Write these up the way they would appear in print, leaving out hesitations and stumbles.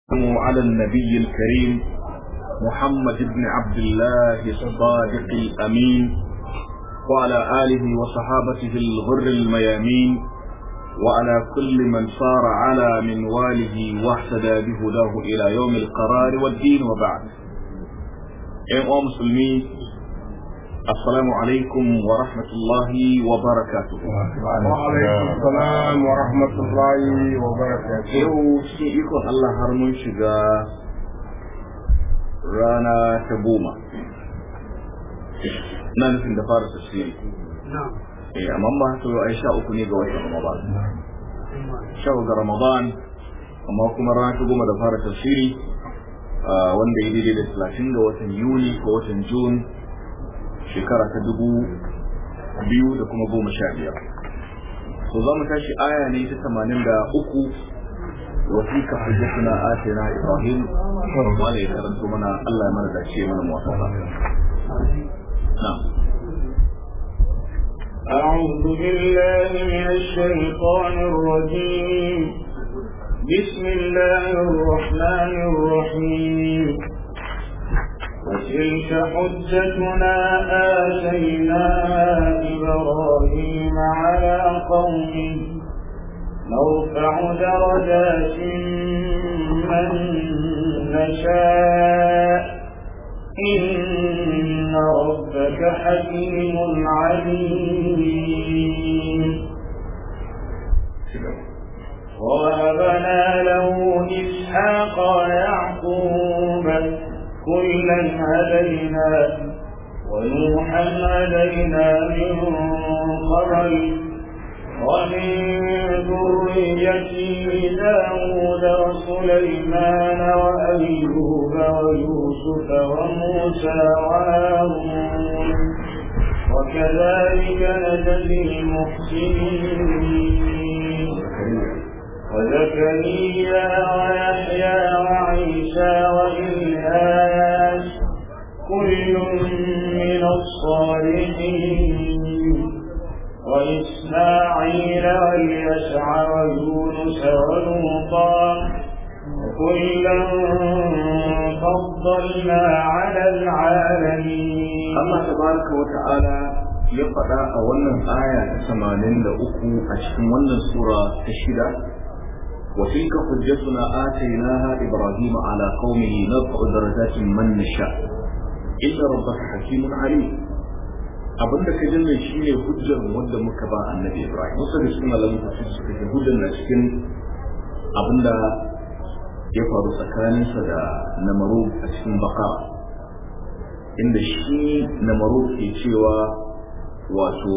على النبي الكريم محمد بن عبد الله الصادق الأمين وعلى آله وصحابته الغر الميامين وعلى كل من صار على منواله واهتدى بهداه إلى يوم القرار والدين. وبعد، أيها المسلمين، السلام عليكم ورحمة الله وبركاته. وعليكم السلام ورحمة الله وبركاته. يو شيء الله هرمون شجا رانا تبوما نانفين دفار تسليم. نعم. أمام ما هتو عيشاء أكوني قوات رمضان شهر رمضان أما كما رانا تبوما دفار تسليم وان بيدي دي 30 ga watan Yuli ko watan June shekara ta 2015. So za mu tashi aya ne ta 83 wasika hujjatuna atina Ibrahim wala ya karanto mana Allah ya mana dace mana muwafaqa. Na'am. أعوذ بالله من الشيطان الرجيم. بسم الله الرحمن الرحيم. وتلك حجتنا آتيناها إبراهيم على قومه نرفع درجات من نشاء إن ربك حكيم عليم. ووهبنا له إسحاق ويعقوب كلا هدينا ونوحا هدينا من قبل ومن ذريته داود وسليمان وأيوب ويوسف وموسى وهارون وكذلك نجزي المحسنين وزكريا ويحيى وعيسى وإلياس كل من الصالحين وإسماعيل واليسع ويونس ولوطا وكلا فضلنا على العالمين. الله تبارك وتعالى يقرأ أولا آية 83 أشهر من سورة الشدة. وتلك حجتنا آتيناها إبراهيم على قومه نرفع درجات من نشاء إن ربك حكيم عليم. abinda ka jinne shine hujjar wanda muka ba annabi Ibrahim. Wasu da cikin malamin tafsir suka ce hujjar na cikin abinda ya faru tsakaninsa da Namrud a cikin Baqara, inda shi Namrud ke cewa wato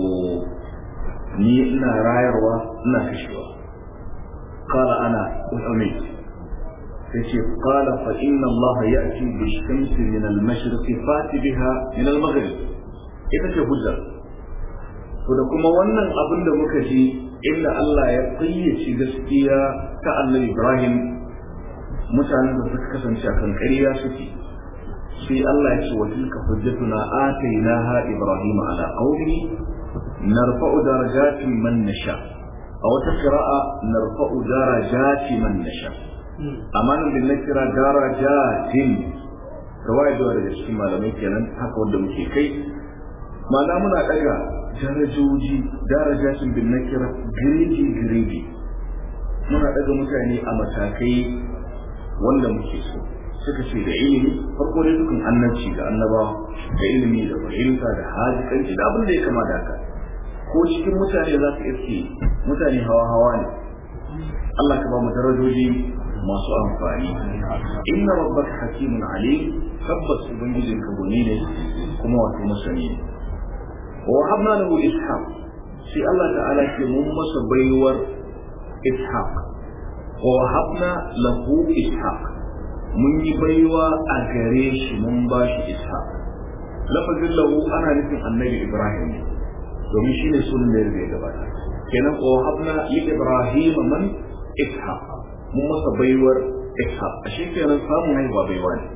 ni ina rayarwa ina kashewa. Qala ana u'mit sai qala fa inna Allah ya'ti bi-shamsi min al-mashriqi fati biha min al-maghrib. Ita ce hujjar. To da kuma wannan abin da muka ji inda Allah ya fayyace gaskiya ta Annabi Ibrahim, mutanen da suka kasance a kan ƙarya suke, sai Allah ya ce wa tilka hujjatuna atainaha Ibrahim ala qawli narfa'u darajatin man nasha. A wata qira'a narfa'u darajati man nasha. Amanan bin nakira darajatin kawai da daga cikin malamai kenan haka wanda muke kai. Ma'ana muna daga darajoji darajatin bin nakira giredi muna daga mutane a matakai wanda muke so. Suka ce da ilimi, farko dai dukkan annabci da annabawa, da ilimi da fahimta da hazikanci da abin da ya kama da haka. Ko cikin mutane za ka iske mutane hawa ne. Allah ka ba mu darajoji masu amfani. Inna rabbaka hakimun alim. Tabbas ubangijinka goni ne kuma wato masani ne. ووهبنا له إسحاق. في الله تعالى كمم بيور إسحاق. ووهبنا له إسحاق. من يبيوا أجريش من باش إسحاق. لفظ له أنا نفهم النبي إبراهيم. domin shine sunan da ya gabata. Kenan wahabna li Ibrahim man Ishaq. Mun masa baiwar Ishaq. Ashe kenan samun haihuwa baiwa ne.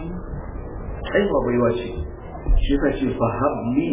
Haihuwa baiwa ce. shi ka ce fahabli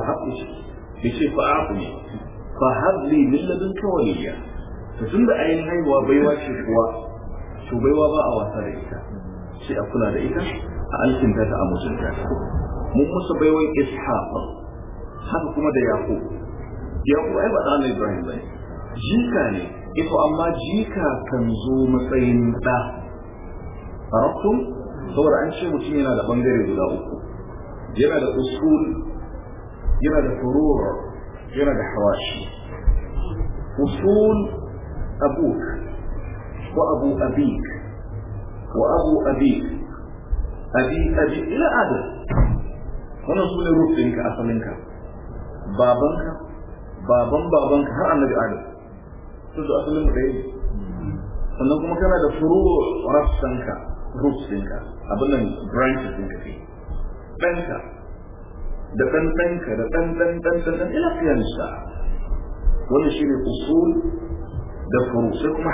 ya ce fa'afni fahabli min ladunka waliya. to tunda ayin haihuwa baiwa ce kuwa to baiwa ba a wasa da ita sai a kula da ita a alkinta ta a mutunta ta mun musu baiwan ishaq haka kuma da yaqub ai ba dan Ibrahim bane jika ne ito amma jika kan zo matsayin da arabtum saboda an ce mutum yana da bangare guda uku yana da usul yana da furu' yana da hawashi usul abuk wa abu abik wa abu abik abi ila adam wannan sune rufinka asalinka babanka babanka har annabi adam su da asalin ɗaya sannan kuma kana da furu' rassanka rufsinka abin nan branches ɗinka ke ɗanka da ɗanɗanka da ɗan ila fiyansa wannan shi ne usul da furu sai kuma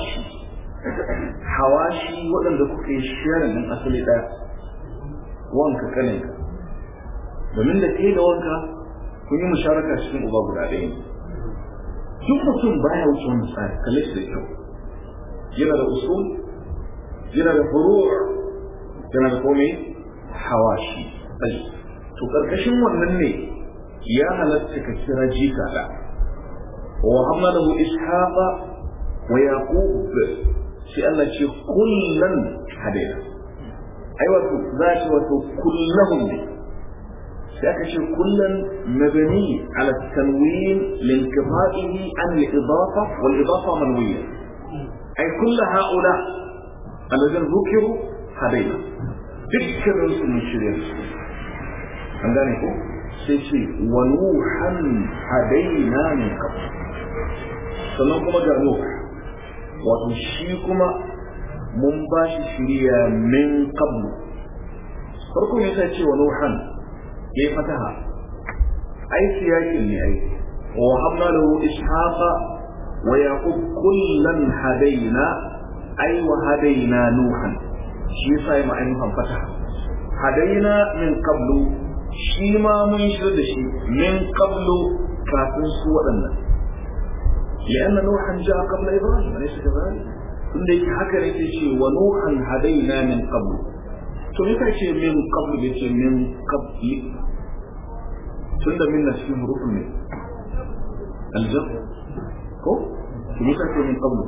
hawashi waɗanda kuka yi sharing ɗin asali ɗaya wanka kaninka domin da ke da wanka kun yi musharaka cikin uba guda ɗaya duk mutum baya wuce wani tsari kalle shi da kyau yana da usul yana da furu' yana da kome hawashi to karkashin wannan ne ya halatta ka kira jika da wa hamalahu ishaqa wa yaqub shi Allah ce kullan hadaina ai wato zaki wato kullahum ne sai aka ce kullan mabani ala tanwin linqita'ihi an al-idafa wal idafa manwiya ai kullu haula alladhina dhukiru hadaina dukkanin su mun shirya an gane ko sai ce wa nuhan hadaina min qabl sannan kuma ga nuh wato shi kuma mun ba shi shiriya min qabl farko ne sai ce wa nuhan yayi fataha ai siyakin ne ai wa habna lahu ishaqa wa yaqub kullan hadaina ai wa hadaina nuhan shi sai ma ainihin fataha hadaina min qablu shi ma mun shirya da shi min qablu kafin su waɗannan lianna nuhan ja'a qabla ibrahim alaysa kadhalik tunda yake haka ne ke ce wa nuhan hadaina min qablu to me kace min qablu yace min qabli tunda min na cikin hurufin ne aljab ko to me kace min qablu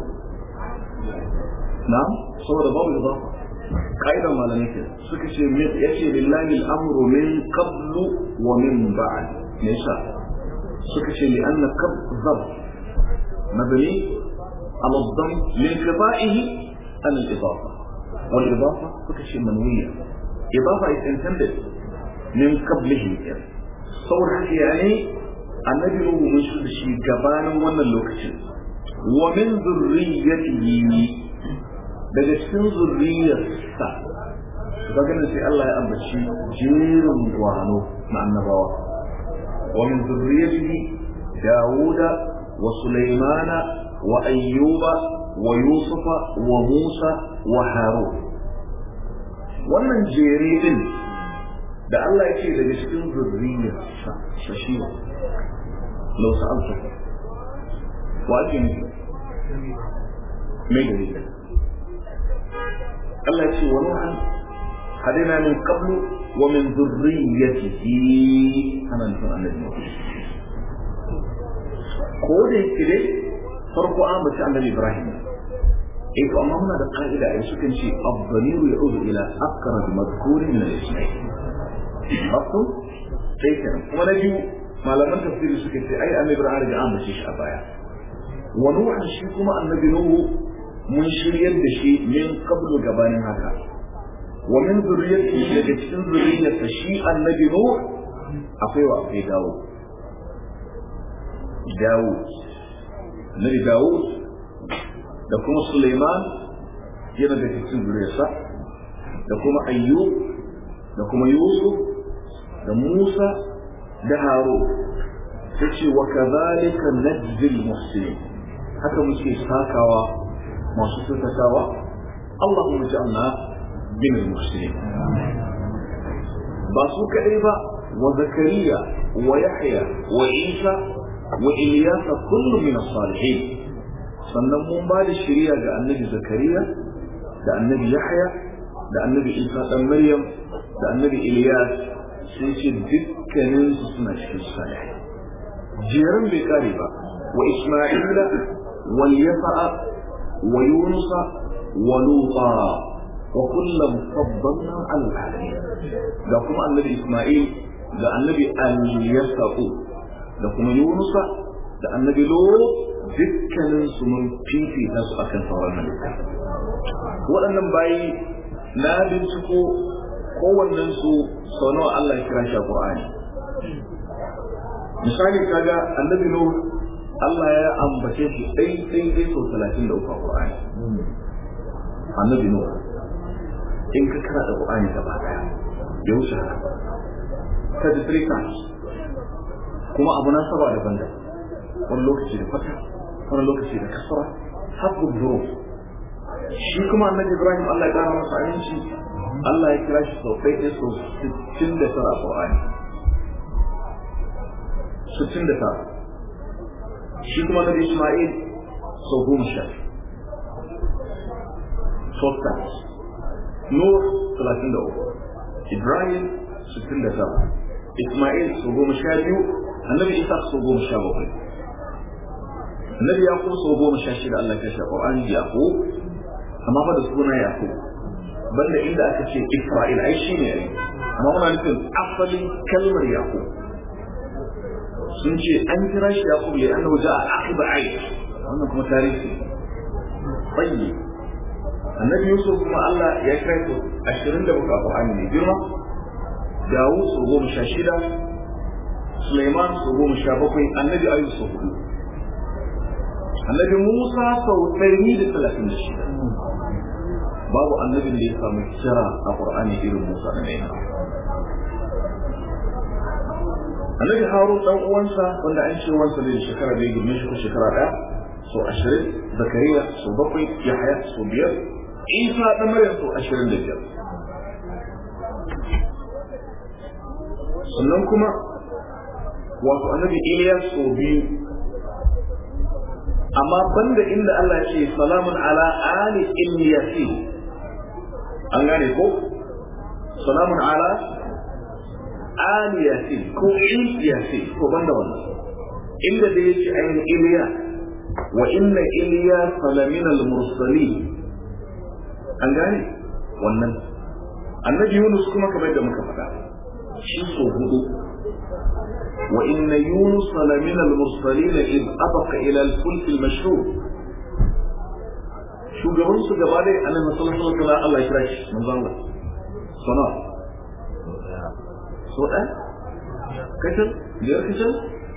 na'am saboda babu idafa قاعدة مالانية سكتي يأتي لله الأمر من قبل ومن بعد ليس سكتي لأن قبل ضرب مبني على الضم لانقطاعه عن الإضافة والإضافة سكتي منوية إضافة is intended من قبله صور حكي يعني النبي هو مشهد شيء جبان وانا اللوكتين ومن ذريته daga cikin zurriyarsa daga nan sai Allah ya ambaci jerin gwano na annabawa wa min zurriyatihi Dawuda wa Sulaimana wa Ayyuba wa Yusufa wa Musa wa Harun wannan jere din da Allah ya ce daga cikin zurriyarsa shi law sa'altu wa ajin mai dalilin Allah ce wa Nuhan hadaina min qablu wa min dhurriyyatihi ana nufin annabi ko da yake dai farko an bace annabi Ibrahim to amma muna da ka'ida ai sukan ce ad-damiru ya'udu ila aqrab madhkurin min al-ismail wato sai kuma na biyu malaman tafsiri suka ce ai annabi Ibrahim da an bace shi a baya wa Nuhan shi kuma annabi Nuhu mun shiryar da shi min qablu gabanin haka wa min zurriyyati daga cikin zurriyyarsa shi annabi nuh akwai Dawud da kuma Sulaiman yana da cikin zurriyyarsa da kuma Ayyub da kuma Yusuf da Musa da Harun sai wa kadhalika najzil muhsinin haka muke sakawa masu kyautatawa Allahumma ja'alna min al-muhsinin ba su kadai ba wa Zakariya wa Yahya wa Isa wa Ilyas kullu min as-salihin sannan mun ba da shari'a ga annabi Zakariya da annabi Yahya da annabi Isa dan Maryam da annabi Ilyas sai ce dukkanin su suna cikin salih jeran bai kare ba wa Isma'ila wal Yasa wa Yunus wa Luta wa kullum faddalna al alamin da kuma annabi Isma'il da annabi Al-Yasa da kuma Yunus da annabi Lut dukkanin su mun fifita su akan sauran halitta waɗannan bayi na binciko kowannen su sau nawa Allah ya kira shi a Qur'ani misali kaga annabi Nuh Allah ya ambace shi ɗai sau 33 a Qur'ani annabi Nuh in ka kira da Qur'ani gaba daya ya wuce haka 33 times kuma abu na saba daban-daban wani lokaci da fata wani lokaci da kasara haɓu zuru shi kuma annabi Ibrahim Allah ya ƙara masa aminci Allah ya kira shi sau ɗaya sau 69 a Qur'ani 69 shi kuma annabi Isma'il sau 10 times Nur 33 Ibrahim 69 Isma'il sau 12 annabi Isa sau 17 annabi Yaqub sau 16 Allah ya kashe Qur'ani Yaqub amma fa da suna Yaqub banda inda aka ce Isra'il ai shine ai amma muna nufin asalin kalmar Yaqub sun ce an kira shi Yaqub ne annahu ja'a aqiba ai wannan kuma tarihi tsayi annabi Yusuf kuma Allah ya kai su 20 da buka Qur'ani ne girma Dawud sau 16 Sulaiman sau 17 annabi Ayyub sau 4 annabi Musa sau 136 babu annabin da ya samu kira a Qur'ani irin Musa da Naina annabi Harun dan uwansa wanda an ce wansa ne shekara da girme shi ko shekara daya sau 20 Zakariya sau 7 Yahya sau 5 Isa da Maryam sau 25 sannan kuma wato annabi Ilyas sau 2 amma banda inda Allah ya ce salamun ala ali Ilyasin an gane ko salamun ala ali Yasin ko Ilyasin ko banda wannan inda da yake ayin Ilyas wa inna Ilyas lamina al-mursalin an gane wannan annabi Yunus kuma kamar da muka faɗa shi so 4 وإن يونس لمن المرسلين إذ أبق إلى الفلك المشهور شو قبل سو قبالي أنا مثلا الله يكرش من ظلم صنع سؤال كتل غير كتل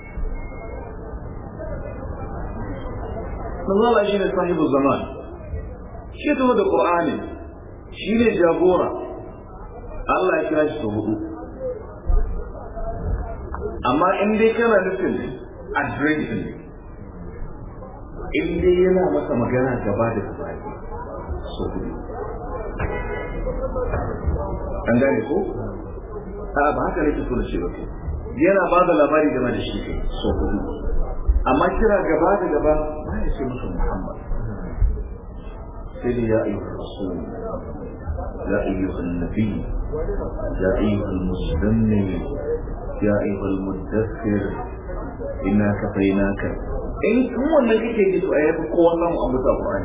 من ظل أجين صاحب الزمان شيء هذا القرآن شيء جابورة الله يكرش سوء amma in dai kana nufin addressing in dai yana masa magana gaba da gaba so an gane ko ba haka nake so da shi ba yana ba da labari game da shi so amma kira gaba da gaba ba ya ce masa Muhammad sai ya ayyuhar rasul ya ayyuhan nabi ya ayyuhal muzammil يا أيها المدثر إنا كفيناك إن هو الذي يجد آيات القوة وأبدا القرآن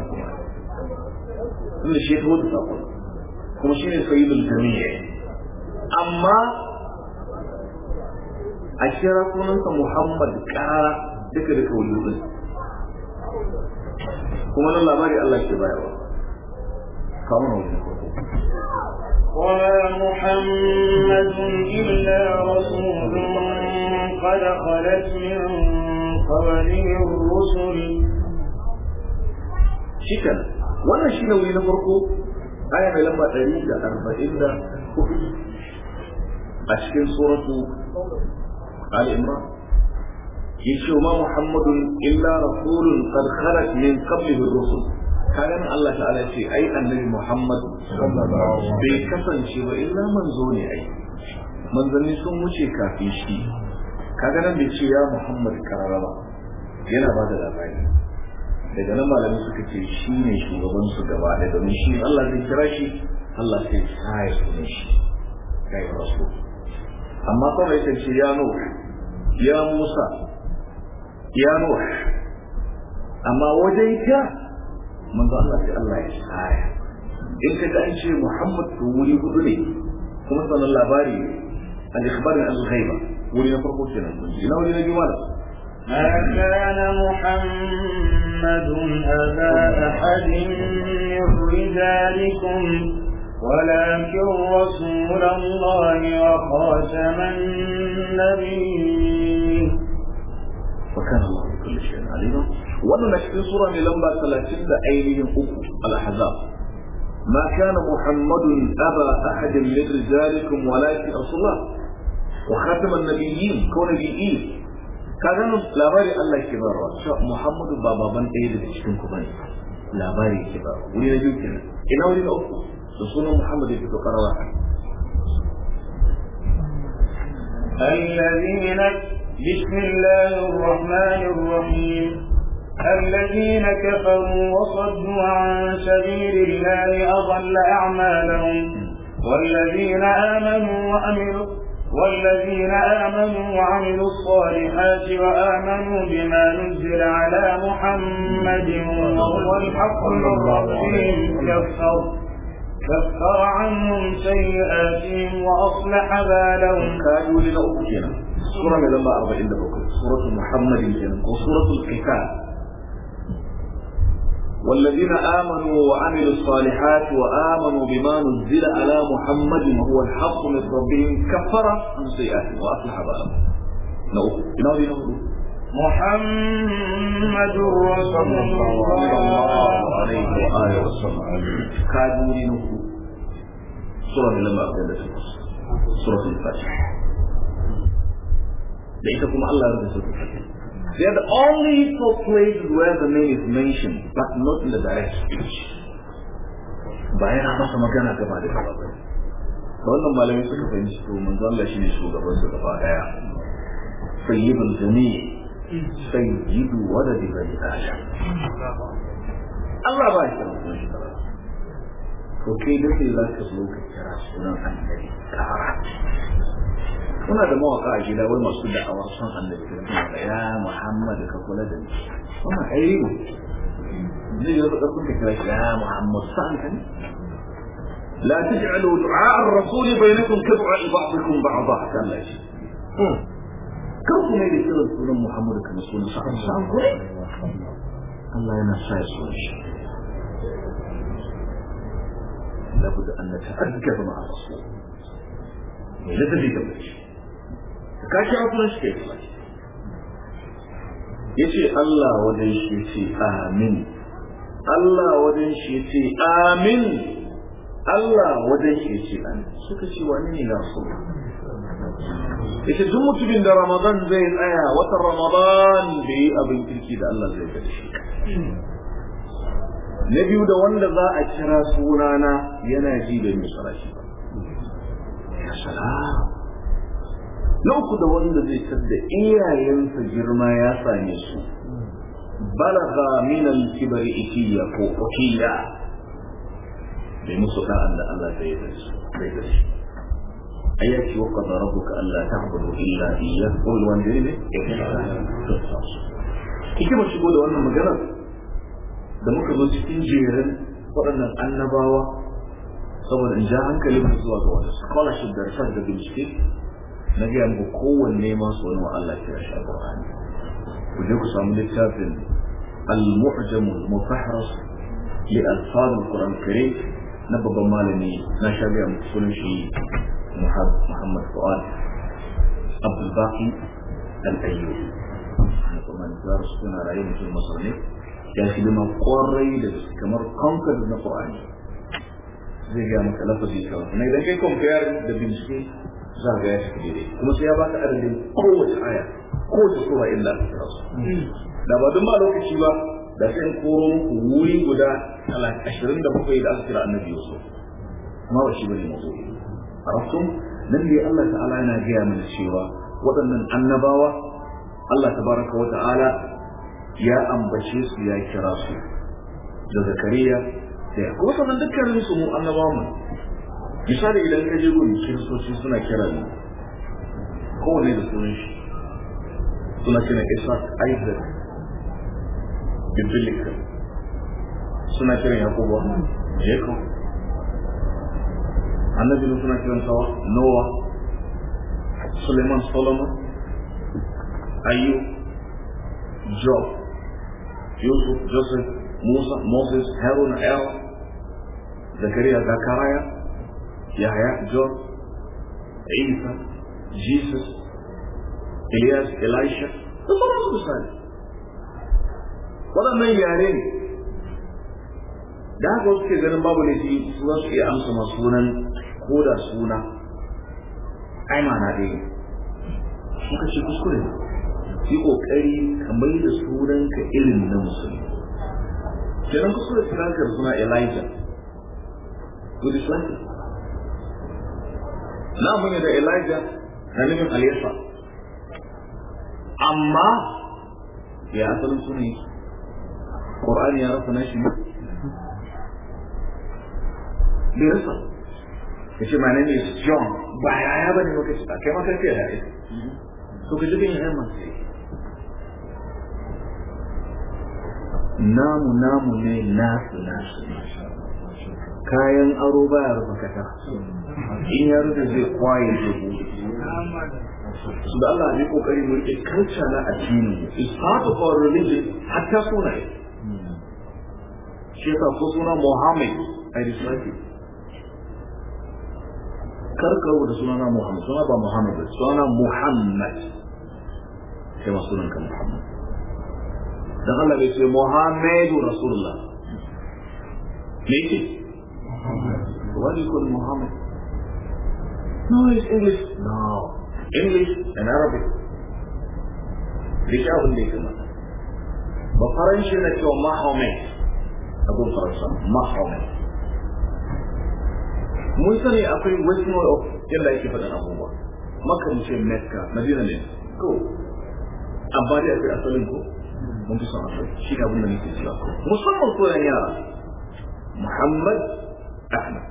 كل شيء هو التقوى كل شيء سيد الجميع أما أشياء كونك محمد كارا ذكرك وجوده كما الله باري الله سبحانه كما نقول وما محمد إلا رسول قد خلت من قبله الرسل شكرا وانا شنو اللي نفرقه آية لما تريد 44 أشكال سورة آل عمران يشو ما محمد إلا رسول قد خلت من قبله الرسل kayan Allah ta'ala ce ai annabi Muhammad bai kasance ba illa manzo ne ai manzanni sun wuce kafin shi kaga nan bai ce ya Muhammad karara ba yana ba da labari daga nan malami suka ce shi ne shugaban su gaba da domin shi Allah zai kira shi Allah sai ya sunan shi kai rasul amma kuma yake ce ya Nuh ya Musa ya Nuh amma wajen ka manzo Allah sai Allah ya tsaya in ka ga ce Muhammad to wuri hudu ne kuma sanan labari al-ikhbar al-ghaiba wuri na farko kenan ina wuri na biyu ما كان محمد أبا أحد من رجالكم ولكن رسول الله وخاتم النبيين وكان الله بكل شيء عليما. وأنا في سورة لما 30 أيديهم الأحزاب ما كان محمد أبا أحد من رجالكم ولكن رسول الله وخاتم النبيين كون نبيين. kaga labari Allah ke barwa cewa Muhammadu ba baban ɗaya daga cikin ku bane labari ke ba wuri na biyu kenan ina wuri na uku da sunan Muhammadu ke karawa الذين بسم الله الرحمن الرحيم الذين كفروا وصدوا عن سبيل الله أضل أعمالهم والذين آمنوا وعملوا الصالحات وآمنوا بما نزل على محمد وهو الحق من ربهم كفر عنهم سيئاتهم وأصلح بالهم. كانوا لنؤمن سورة لما 40 سورة محمد وسورة القتال والذين آمنوا وعملوا الصالحات وآمنوا بما نزل على محمد وهو الحق من ربهم كفر عن سيئاتهم وأصلح بالهم. نقول محمد رسول الله عليه وآله وسلم. كانوا لنقول سورة لما 40 سورة الفاتحة. ليتكم الله رسول الله. They are the only four places where the name is mentioned, but not in the direct speech. Bayan a masa magana gaba da gaba bai. Da wannan malamai suka fahimci to manzo Allah shine shugaban su gaba daya. Sayyidul jami' sayyidu waladi bani Adam. Allah ba shi da shi. To kai da sai za ka zo ka kira sunan annabi kara. Kuna da mawaka a gida wai masu da'awar son annabi da ya Muhammad ka kula da ni wannan ayyuka zai yi da kun kira shi ya Muhammad san kan la taj'alu du'a ar-rasul bainakum kad'a ba'dikum ba'dha kalla shi kan kuma da kiran sunan Muhammad kan sunan san ko Allah yana sa shi لابد أن نتأدب مع الرسول لا تزيد kashi a kuma shi ya ce Allah wajen shi ce amin Allah wajen shi ce amin Allah wajen shi ce amin suka ce wani ne na so ya ce duk mutumin da Ramadan zai tsaya watan Ramadan da yi abin kirki da Allah zai gada shi na biyu da wanda za a kira sunana yana ji da misala shi ba ya salam na uku da wanda zai sadda iyayensa girma ya same su balaga min al-kibri itiya ko ukiya bai musu da'an da Allah zai da su ayati wa qad rabbuka alla ta'budu illa iyyahu wal walidayni ihsana kike mu shigo da wannan magana da muka zo cikin jerin waɗannan annabawa saboda in ja hankalin mu zuwa ga wani scholarship da research da bincike na gaya muku kowanne masu wani wa Allah kira shi a Qur'ani ku je ku samu littafin al-mu'jam al-mufahras li alfaz al-Qur'an al-Karim na babban malami na shabiya muku sunan shi Muhammad Fuad Abdul Baqi al-Ayyubi na kuma da suna rayu mutum Masar ne ya shi da kwarai da kamar conquer na Qur'ani zai ga maka lafazi kawai na idan kai compare da bincike za ga ya shi daidai kuma sai ya baka adadin kowace aya kowace sura illa ta kira su da ba dun ba lokaci ba da sai in koro muku wuri guda 27 da aka kira annabi Yusuf amma ba shi bane mawdu'i arabtum nan dai Allah ta'ala yana gaya mana cewa waɗannan annabawa Allah tabaraka wa ta'ala ya ambace su ya kira su da Zakariya da kuma sannan dukkanin su mu annabawa mu misali idan ka je gun kiristoci suna kira ne kowane da sunan shi suna kira Isaac, Isaac, Biblical suna kiran Yakubu, Jacob, annabi suna kiran sawa Noah, Suleiman, Solomon, Ayub, Job, Yusuf, Joseph, Musa, Moses, Harun, Aaron, Zakariya, Zachariah, Yahya, John, Isa, Jesus, Elias, Elisha, da sauransu misali. Waɗannan yare ne, da haka wasu ke ganin babu laifi su za su iya amsa masu sunan ko da suna, ai mana ɗaya. Muka ce kuskure ne, yi ƙoƙari ka mai da sunanka irin na musulmi. Kenan kuskure su ranka da suna Elijah, good Islamic. Na mun da Elijah na nufin Aliyasa, amma ya asalin suna yi ƙorani ya rasa na shi ne bai rasa ya ce my name is John ba yaya ba ne maka cika kai maka fiye da ita so ka jirgin yayin masu yi namu ne nasu kayan aro baya rufa kata in ya rufe zai kwaye zubu su da Allah ne kokari mu rike culture na addini is part of our religion hatta sunaye shi yasa ko suna Muhammad ai dislike karkaru da sunana Muhammad suna ba Muhammad ba suna Muhammad sai ma sunan ka Muhammad dan Allah bai ce Muhammadu Rasulullah me yake what do you call Muhammad no it's English no English and Arabic rika abin da ya kamata ba faranshi na cewa Mahomet abin faransa Mahomet mun sani akwai western way of yadda ake faɗin abubuwa maka mu ce Mecca Madina ne ko amma dai akwai asalin ko mun fi son asali shi ne abin da nake cewa musamman koyan yara Muhammad Ahmad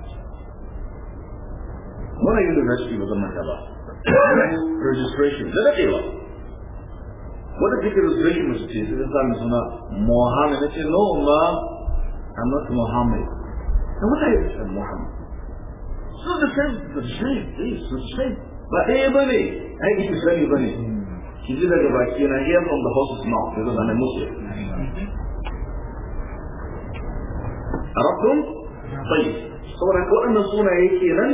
muna university ba zan manta ba registration da daɗewa wadda take registration masu ce sai sami suna Muhammad na ce no ma I'm not Muhammad na wata yi da Muhammad so the same ba ɗaya ba ne ai ita sani ba ne ki ji daga baki na hear from the horse's mouth because I'm a Muslim Arabtum? Tayyib saboda ka waɗannan sunaye kenan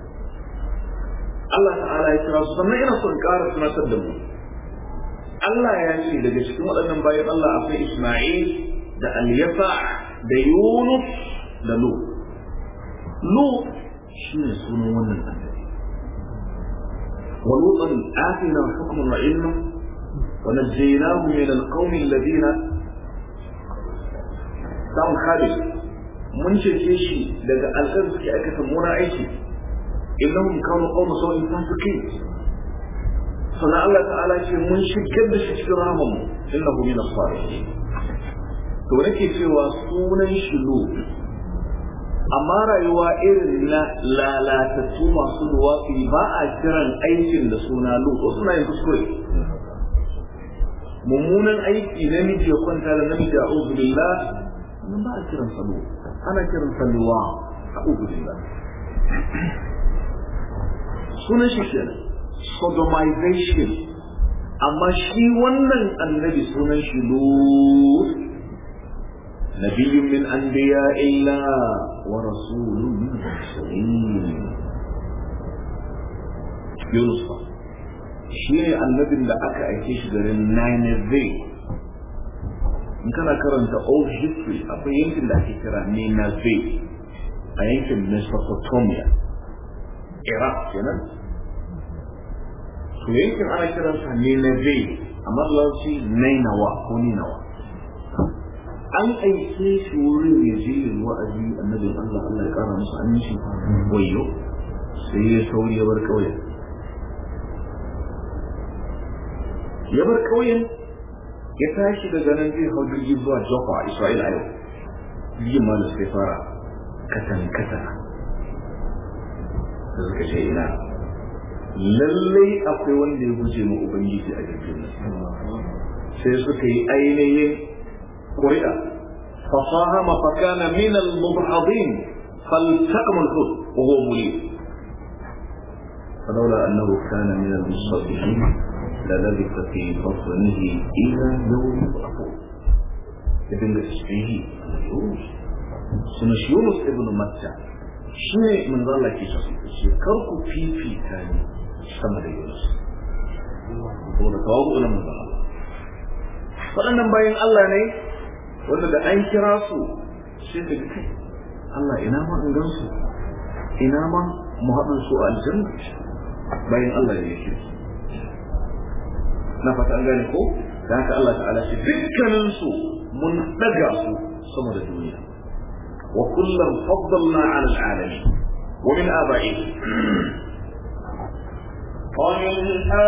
Allah ta'ala ya kira su sannan ina son ƙara tunatar da mu Allah ya ce daga cikin waɗannan bayan Allah akwai Isma'il da Al-Yasa da Yunus da Lut Lut shine sunan wannan annabi wa lutan atina hukman wa ilma wa najaynahu min al-qawmi alladhina sam khalid mun cece shi daga alƙarin suke aikata muna aiki innahum kanu qawma sawin fasiqin sana Allah ta'ala ce mun shigar da shi cikin rahman mu innahu min as-salihin to nake cewa sunan shi Lut amma rayuwa irin na lalatattu masu luwafi ba a kiran aikin da suna Lut wasu na yin kuskure mummunan aiki na miji ya kwanta da namiji a uzubillah nan ba a kiran sa Lut ana kiran sa luwa a uzubillah sunan shi kenan sodomization amma shi wannan annabi sunan shi Lut نبي من أنبياء الله ورسول من المرسلين يونس شيء النبي اللي أكا أكيش غير نينوي إن كان كرنت old history أبو يمكن اللي أكي كرا نينوي أيمكن ميسوبوتاميا إيراق كنا يمكن أنا كرنت نينوي أما الله شيء نينوى ونينوى an aike shi wurin ya je yin wa'azi annabin Allah ya kara masa aminci wayo sai ya sauri ya bar kauyen ya tashi daga nan zai hau jirgi zuwa Jaffa a Isra'ila a yau jirgin ma da sai fara katan-kata da suka ce ina lallai akwai wanda ya guje ma ubangiji a jirgin nan sai suka yi ainihin ƙuri'a fasahama fakana min al-mubhadin faltaqama al-hut wa huwa mulim فلولا أنه كان من المصدقين للبث في بطنه إلى يوم يبعثون ابن التشبيه سنش يونس ابن متى شنو من ذلك شكرك في ثاني سمد يونس هو تواضع لمن ذلك waɗannan bayan Allah ne wanda da an kira su sai ka ji Allah ina ma in gansu ina ma mu haɗu su a aljanna bayan Allah ne yake na fata an gane ko da haka Allah ta'ala shi dukkanin su mun daga su sama da duniya wa kullum faddalna 'ala al-'alamin wa min aba'ihi ومن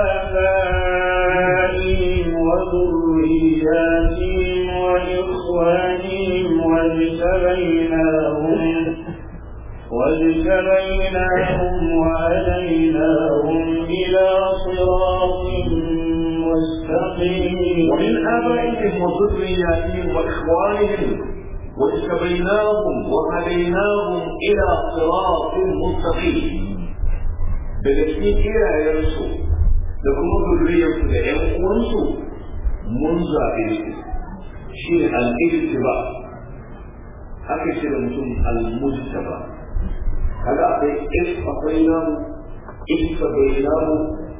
آبائهم وذرياتهم وإخوانهم واجتبيناهم وهديناهم إلى صراط مستقيم ومن آبائهم وذرياتهم وإخوانهم واجتبيناهم وهديناهم إلى صراط مستقيم daga cikin iyayensu da kuma zurriyarsu da ƴan uwansu mun zaɓe su shi ne al-ijtiba aka ce da mutum al-mujtaba kaga akwai namu istabainahu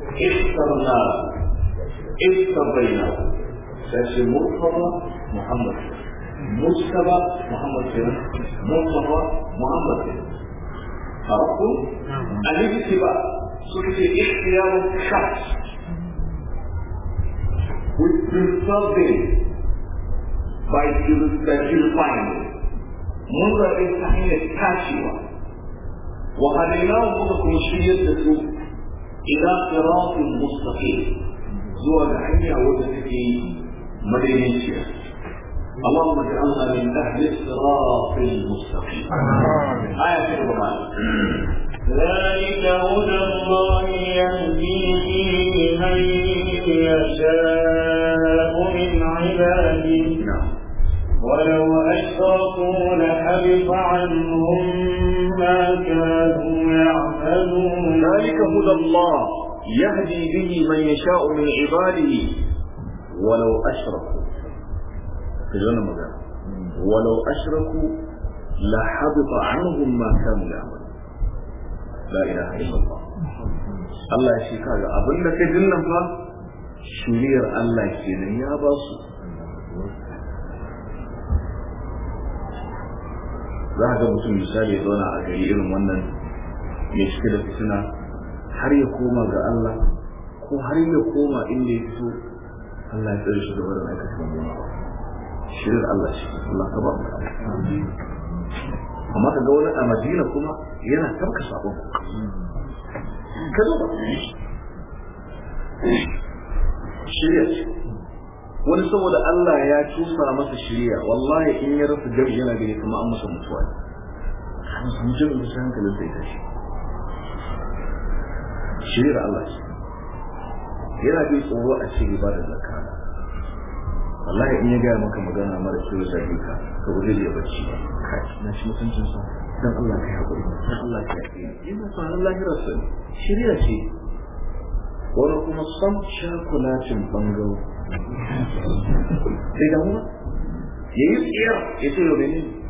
istabainahu sai ce murtaba muhammad mujtaba muhammad kenan murtaba muhammad kenan عرفتم؟ الاتباع سورة اختيار الشخص with preserving by purifying منذ الإنسانية الكاشفة وهديناهم منكم شيئا إلى صراط مستقيم زوى العينية وتتكي مدينة اللهم اجعلنا من أهل الصراط المستقيم آية القرآن ذلك هدى الله يهدي به من يشاء من عباده ولو أشركوا لحبط عنهم ما كانوا يعملون ذلك هدى الله يهدي به من يشاء من عباده ولو أشركوا ولو أشركوا لحبط عنهم ما كانوا يعملون لا إله إلا الله الله يشيكا أبن لك جنة شرير الله كينا يا باسو za ga mutum misali ya zauna a gari irin wannan ya cike da fitina har ya koma ga Allah ko har ya koma inda ya fito Allah ya tsare shi da barin aikata wannan shirin Allah shi Allah ka ba mu amma ka ga wani a Madina kuma yana tabka sabon ka duba shirya ce wani saboda Allah ya cusa masa shirya wallahi in ya rasa jami'i yana gani kuma an masa mutuwa an samu jami'i sai hankalin sai tashi shiryar Allah ce yana bi tsoro a cikin ibadar zakka wallahi in ya gaya maka magana mara kyau zai ka ka guje da bacci kai na shi mutuncin sa dan Allah kai hakuri dan Allah kai hakuri ina fa Allah ya rasu shirya ce wani kuma sam shakulacin bangaro sai da mu yayi tsiyar yace yau ne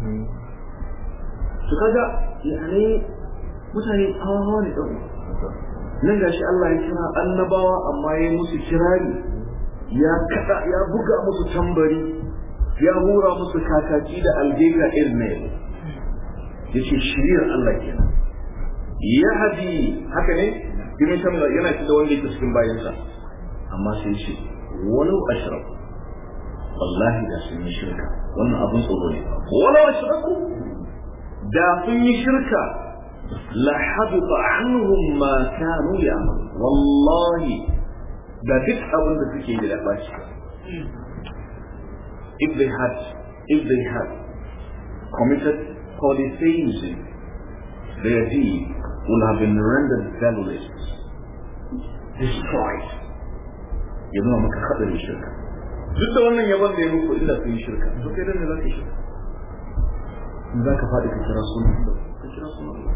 to kaga yani mutane hawa ne dan nan gashi Allah ya kira annabawa amma yayi musu kirari ya kada ya buga musu tambari ya hura musu kakaki da algega irin ne yace shiriyar Allah kenan ya hadi haka ne kuma tamma yana da wanda yake cikin bayansa amma sai shi walau ashraf wallahi da sun yi shirka wannan abun tsoro ne walau ashraku da sun yi shirka la habita anhum ma kanu ya'malun wallahi da duk abin da suke yi da bashi If they had committed polytheism, their deed would have been rendered valueless, destroyed. Ya zama maka haɗarin shirka. Duk da wannan yabon da ya muku illa sun yi shirka, to kai dan ne za ka yi shirka. In za ka faɗi ka kira sunan Allah.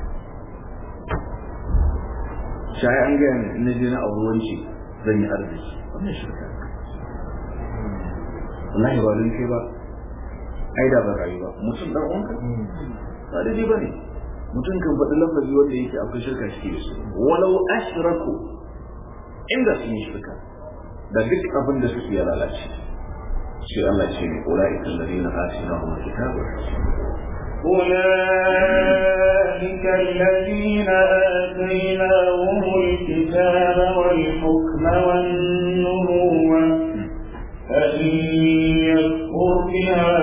Shayi an gaya ne in je na auruwanci zan yi arziki. Wannan shirka. Wallahi ba don kai ba, ai da ban rayu ba. Mutum ɗan uwanka? Ba daidai ba ne. Mutum kan faɗi lafazi wanda yake akwai shirka shi da su. Walau ashraku inda sun yi shirka. Da duk abin da suke ya lalace. Sai Allah ce ne ulaika alladhina atinahum alkitaba أولئك الذين آتيناهم الكتاب والحكم والنبوة فإن يكفر بها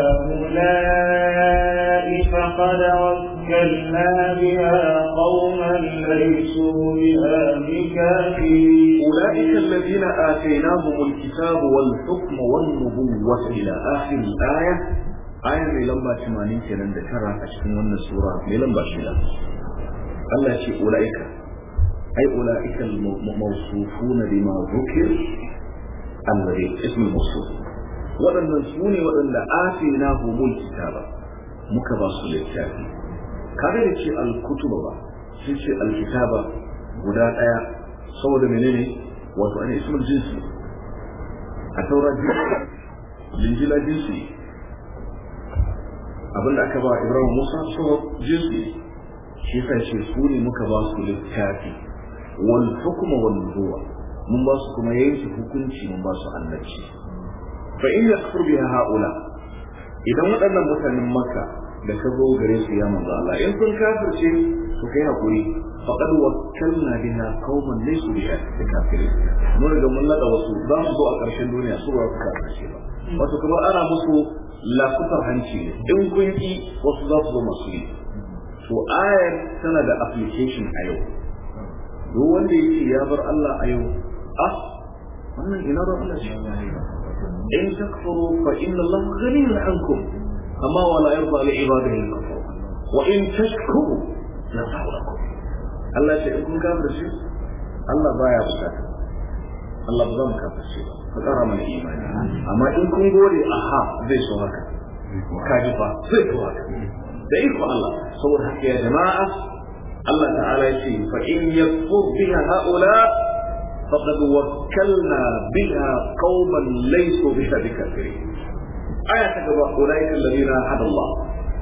هؤلاء فقد وكلنا بها قوما ليسوا بها بكافرين. أولئك الذين آتيناهم الكتاب والحكم والنبوة إلى آخر الآية. آية من لمبا 80 kenan da tara a cikin wannan sura mai lamba 6. Allah ce ulaika ay ulaika al-mawsufuna bima dhukir alladhi ismu al-mawsuf wadannan sune wadanda atinahumul kitaba muka ba su littafi kaga da ce al-kutuba ba sai ce al-kitaba guda daya saboda menene wato an ismul jinsi a taura jinsi linjila jinsi abinda aka ba Ibrahim Musa so jinsi shi yasa ce su ne muka ba su littafi wal hukma wal nubuwa mun ba su kuma yanke hukunci mun ba su annabci fa in yakfur biha haula idan waɗannan mutanen Makka da ka zo gare su ya manzo Allah in sun kafirce to kai hakuri faqad wakkalna biha qauman laysu biha kafirin mun riga mun lada wasu za mu zo a ƙarshen duniya su ba su kafirce ba wato kuma ana musu lafutar hanci ne in kun ki wasu za su zo masu yi to ayar tana da application a yau duk wanda yake ya bar Allah a yau wannan ina bar Allah shi in takfuru fa inna Allah ghaniyun ankum amma wala yarda li ibadihi al-kufur wa in tashkuru yarfa'u lakum Allah ce in kun kafirce Allah baya bukata Allah ba zan kafirce ba ka kara mana imani amma in kun gode zai so haka kaji fa zai so haka da iko Allah saboda haka ya jama'a Allah ta'ala ya ce fa in yakfur biha haula faqad wakkalna biha qauman laysu biha bikafirin aya ta gaba ulaika alladhina hada Allah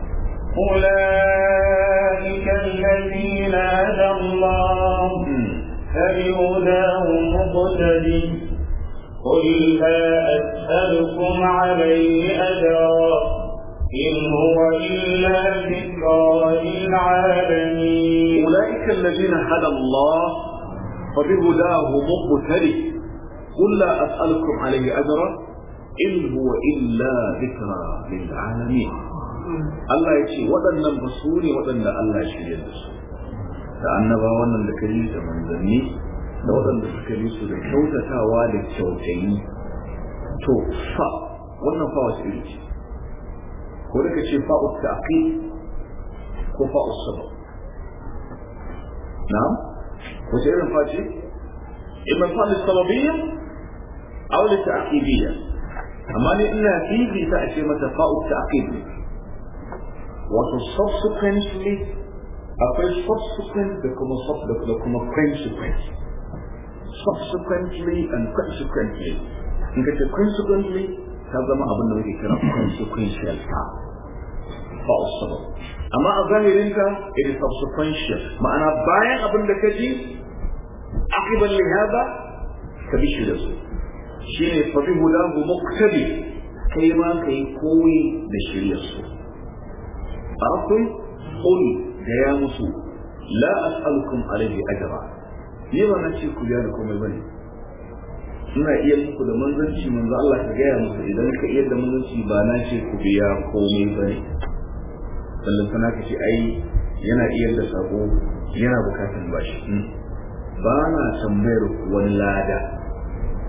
أولئك الذين هدى الله فبهداه مقتدي قل لا أسألكم عليه أجرا إن هو إلا ذكرى للعالمين. أولئك الذين هدى الله فبهداه مقتدي قل لا أسألكم عليه أجرا إن هو إلا ذكرى للعالمين. Allah ya ce waɗannan ba su ne waɗanda Allah ya shirya da su da annabawan nan da kai da manzanni da waɗanda suka yi su da kyautatawa da kyautayi to fa wannan fa wasu iri ce ko da kace fa'u ta'qib ko fa'u sabab na'am wace irin fa ce imma fa sababiyya aw li ta'qibiyya amma ne ina fifi ta ce mata fa'u ta'qib wato subsequently akwai subsequent da kuma consequent subsequently and consequently in ka ce consequently ta zama abin da muke kira consequential fa sabab amma a zahirinka it is subsequential ma'ana bayan abin da ka ji aqiban li hada ka bi shi da su shine fa bi hudahu muqtadi kai ma kai koyi da shiriyar su arabtum qul ya musu la as'alukum alayhi ajra ni ba na ce ku biya da komai bane ina iya muku da manzanci manzo Allah ka gaya musu idan ka iya da manzanci ba na ce ku biya komai bane sannan sana ka ce ai yana iya da sako yana bukatun bashi ba na tambayar wani lada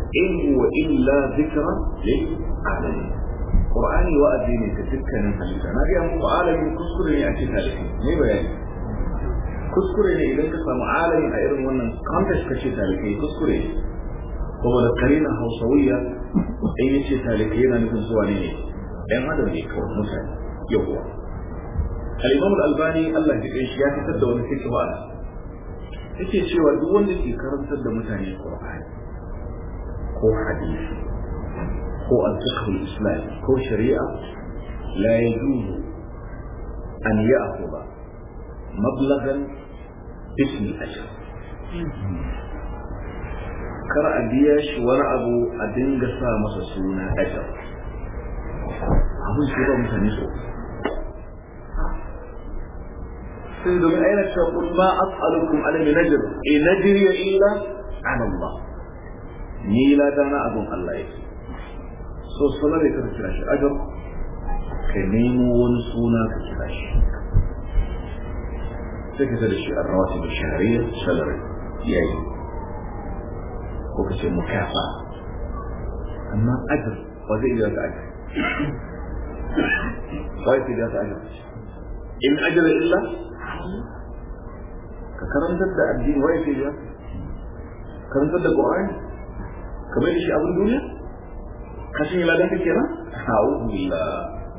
in huwa illa dhikra lil alamin qur'ani wa'azi ne ga dukkanin halitta na ga muku alamin kuskure ne a cikin talibi ne bayani kuskure ne idan ka samu alamin a irin wannan context kace talibi kuskure ne saboda karina hausawiyya in yace talibi yana nufin zuwa ne ɗan adam ne kawai mutane yawwa al-imam al-albani Allah ya kai shi ya fitar da wani fiqh ba yake cewa duk wanda ke karantar da mutane qur'ani ko hadisi ko al-fiqh al-islami ko shari'a la yajuzu an ya'khudha mablagan ism al-ajr kar a biya shi wani abu a dinga sa masa suna ajr abin shi ba mutane so sai domin aina cewa kul ma as'alukum alayhi najr in najriya illa ala Allah ni la dana abun Allah yake so sunan da kake kira shi ajr kai nemo wani suna ka kira shi sai ka da shi ar-rawatib ash-shahriyya salary yayi ko kace mukafa amma ajr wa zai yi da ajr sai ka da ajr in ajra illa ka karantar da addini wai sai ya karantar da Qur'ani kamar shi abin duniya kashin ladan kake na a'udhu billah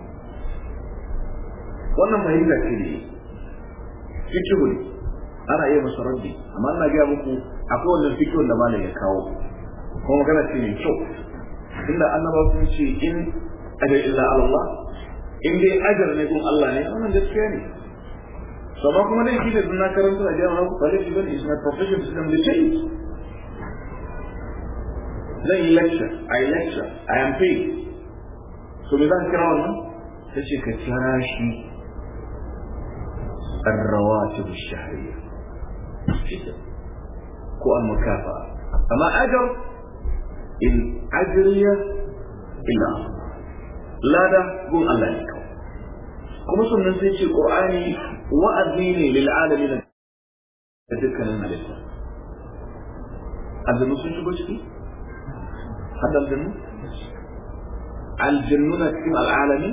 wannan fahimta ce ne fikihu ne ana iya masa raddi amma ina ga muku akwai wannan fikihun da malam ya kawo kuma magana ce ne kyau inda annabawa sun ce in ajra illa Allah in dai ajar ne gun Allah ne wannan gaskiya ne sama kuma dai shi da suna karanta a jami'a college even is my profession system the change then you lecture I am paid so me zan kira wannan ta ce ka kira shi الرواتب الشهرية ko al-mukafa amma ajar in ajriya illa lada gun Allah ne kuma sannan sai ce Qur'ani wa'azi ne lil alamin da dukkanin halitta aljannu sun shigo ciki hadda aljannu na cikin al'alamin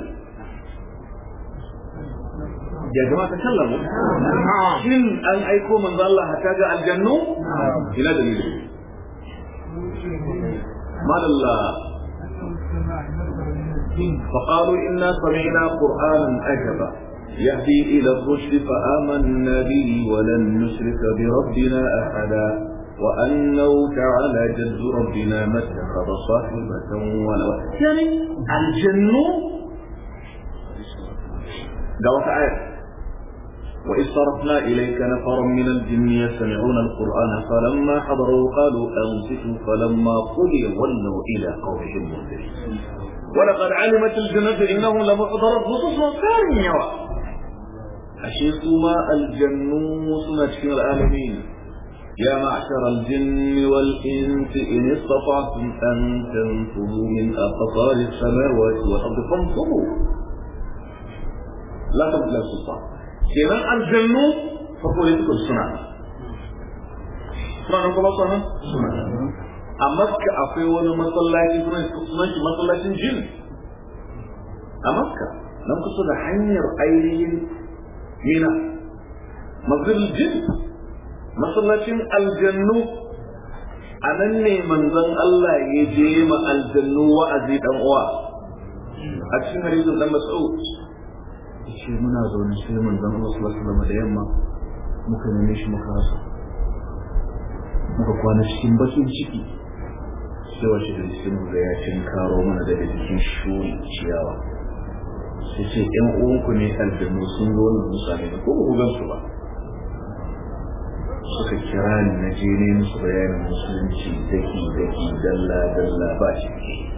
ya jama'a ta kallamu shin an aiko manzo Allah haka ga aljannu ina dalili madalla فقالوا إنا سمعنا قرآنا عجبا يهدي إلى الرشد فآمنا به ولن نشرك بربنا أحدا وأنه تعالى جد ربنا ما اتخذ صاحبة ولا يعني الجنة قوة آية وإذ صرفنا إليك نفرا من الجن يستمعون القرآن فلما حضروا قالوا أنصتوا فلما قضي ولوا إلى قومهم منذرين ولقد علمت الجنة إنهم لمحضرة نصوص ثانية أشيكوا ما الجنة سنة العالمين يا معشر الجن والإنس إن استطعتم أن تنفذوا من أقطار السماوات والأرض فانفذوا لا تبدأ السلطان كمان الجنة فقول لكم السنة سنة خلاصة سنة a makka akwai wani masallaci sunan shi masallacin jin a makka nan kusa da hanyar ainihin mina masjid jin masallacin aljannu a nan ne manzon Allah ya je ma aljannu wa'azi dan uwa a cikin hadisin dan Mas'ud yace muna zaune sai manzon Allah sallallahu alaihi wasallam da yamma muka neme shi muka rasa muka kwana cikin bakin ciki sai wace da cikin da ya cin karo mana daga jikin shuri ciyawa sai ce ɗan uwanku ne aljannu sun zo wannan mutane da ko ba gan su ba suka kira ni na je ne musu bayanin musulunci daki dalla ba shi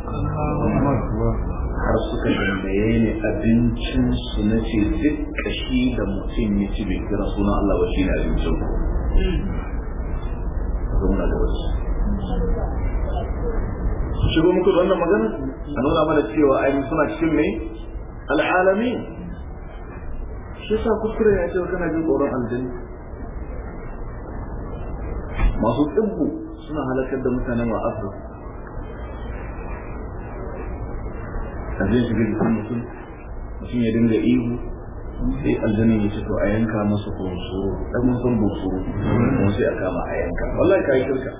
har suka tambaye ni abincin su na ce duk kashi da mutum ya ci bai kira sunan Allah ba shi ne abincin ku zama da wasu shigo muku da wannan magana a nuna mana cewa ainihin suna cikin mai al'alami shi sa kuskure ya ce kana jin tsoron aljanna masu tsibbu suna halakar da mutanen wa afirka a zai shiga jikin mutum ya dinga ihu sai aljanin ya ce to a yanka masa bunsuru dan mun san bunsuru kuma sai a kama a yanka wallahi kai shirka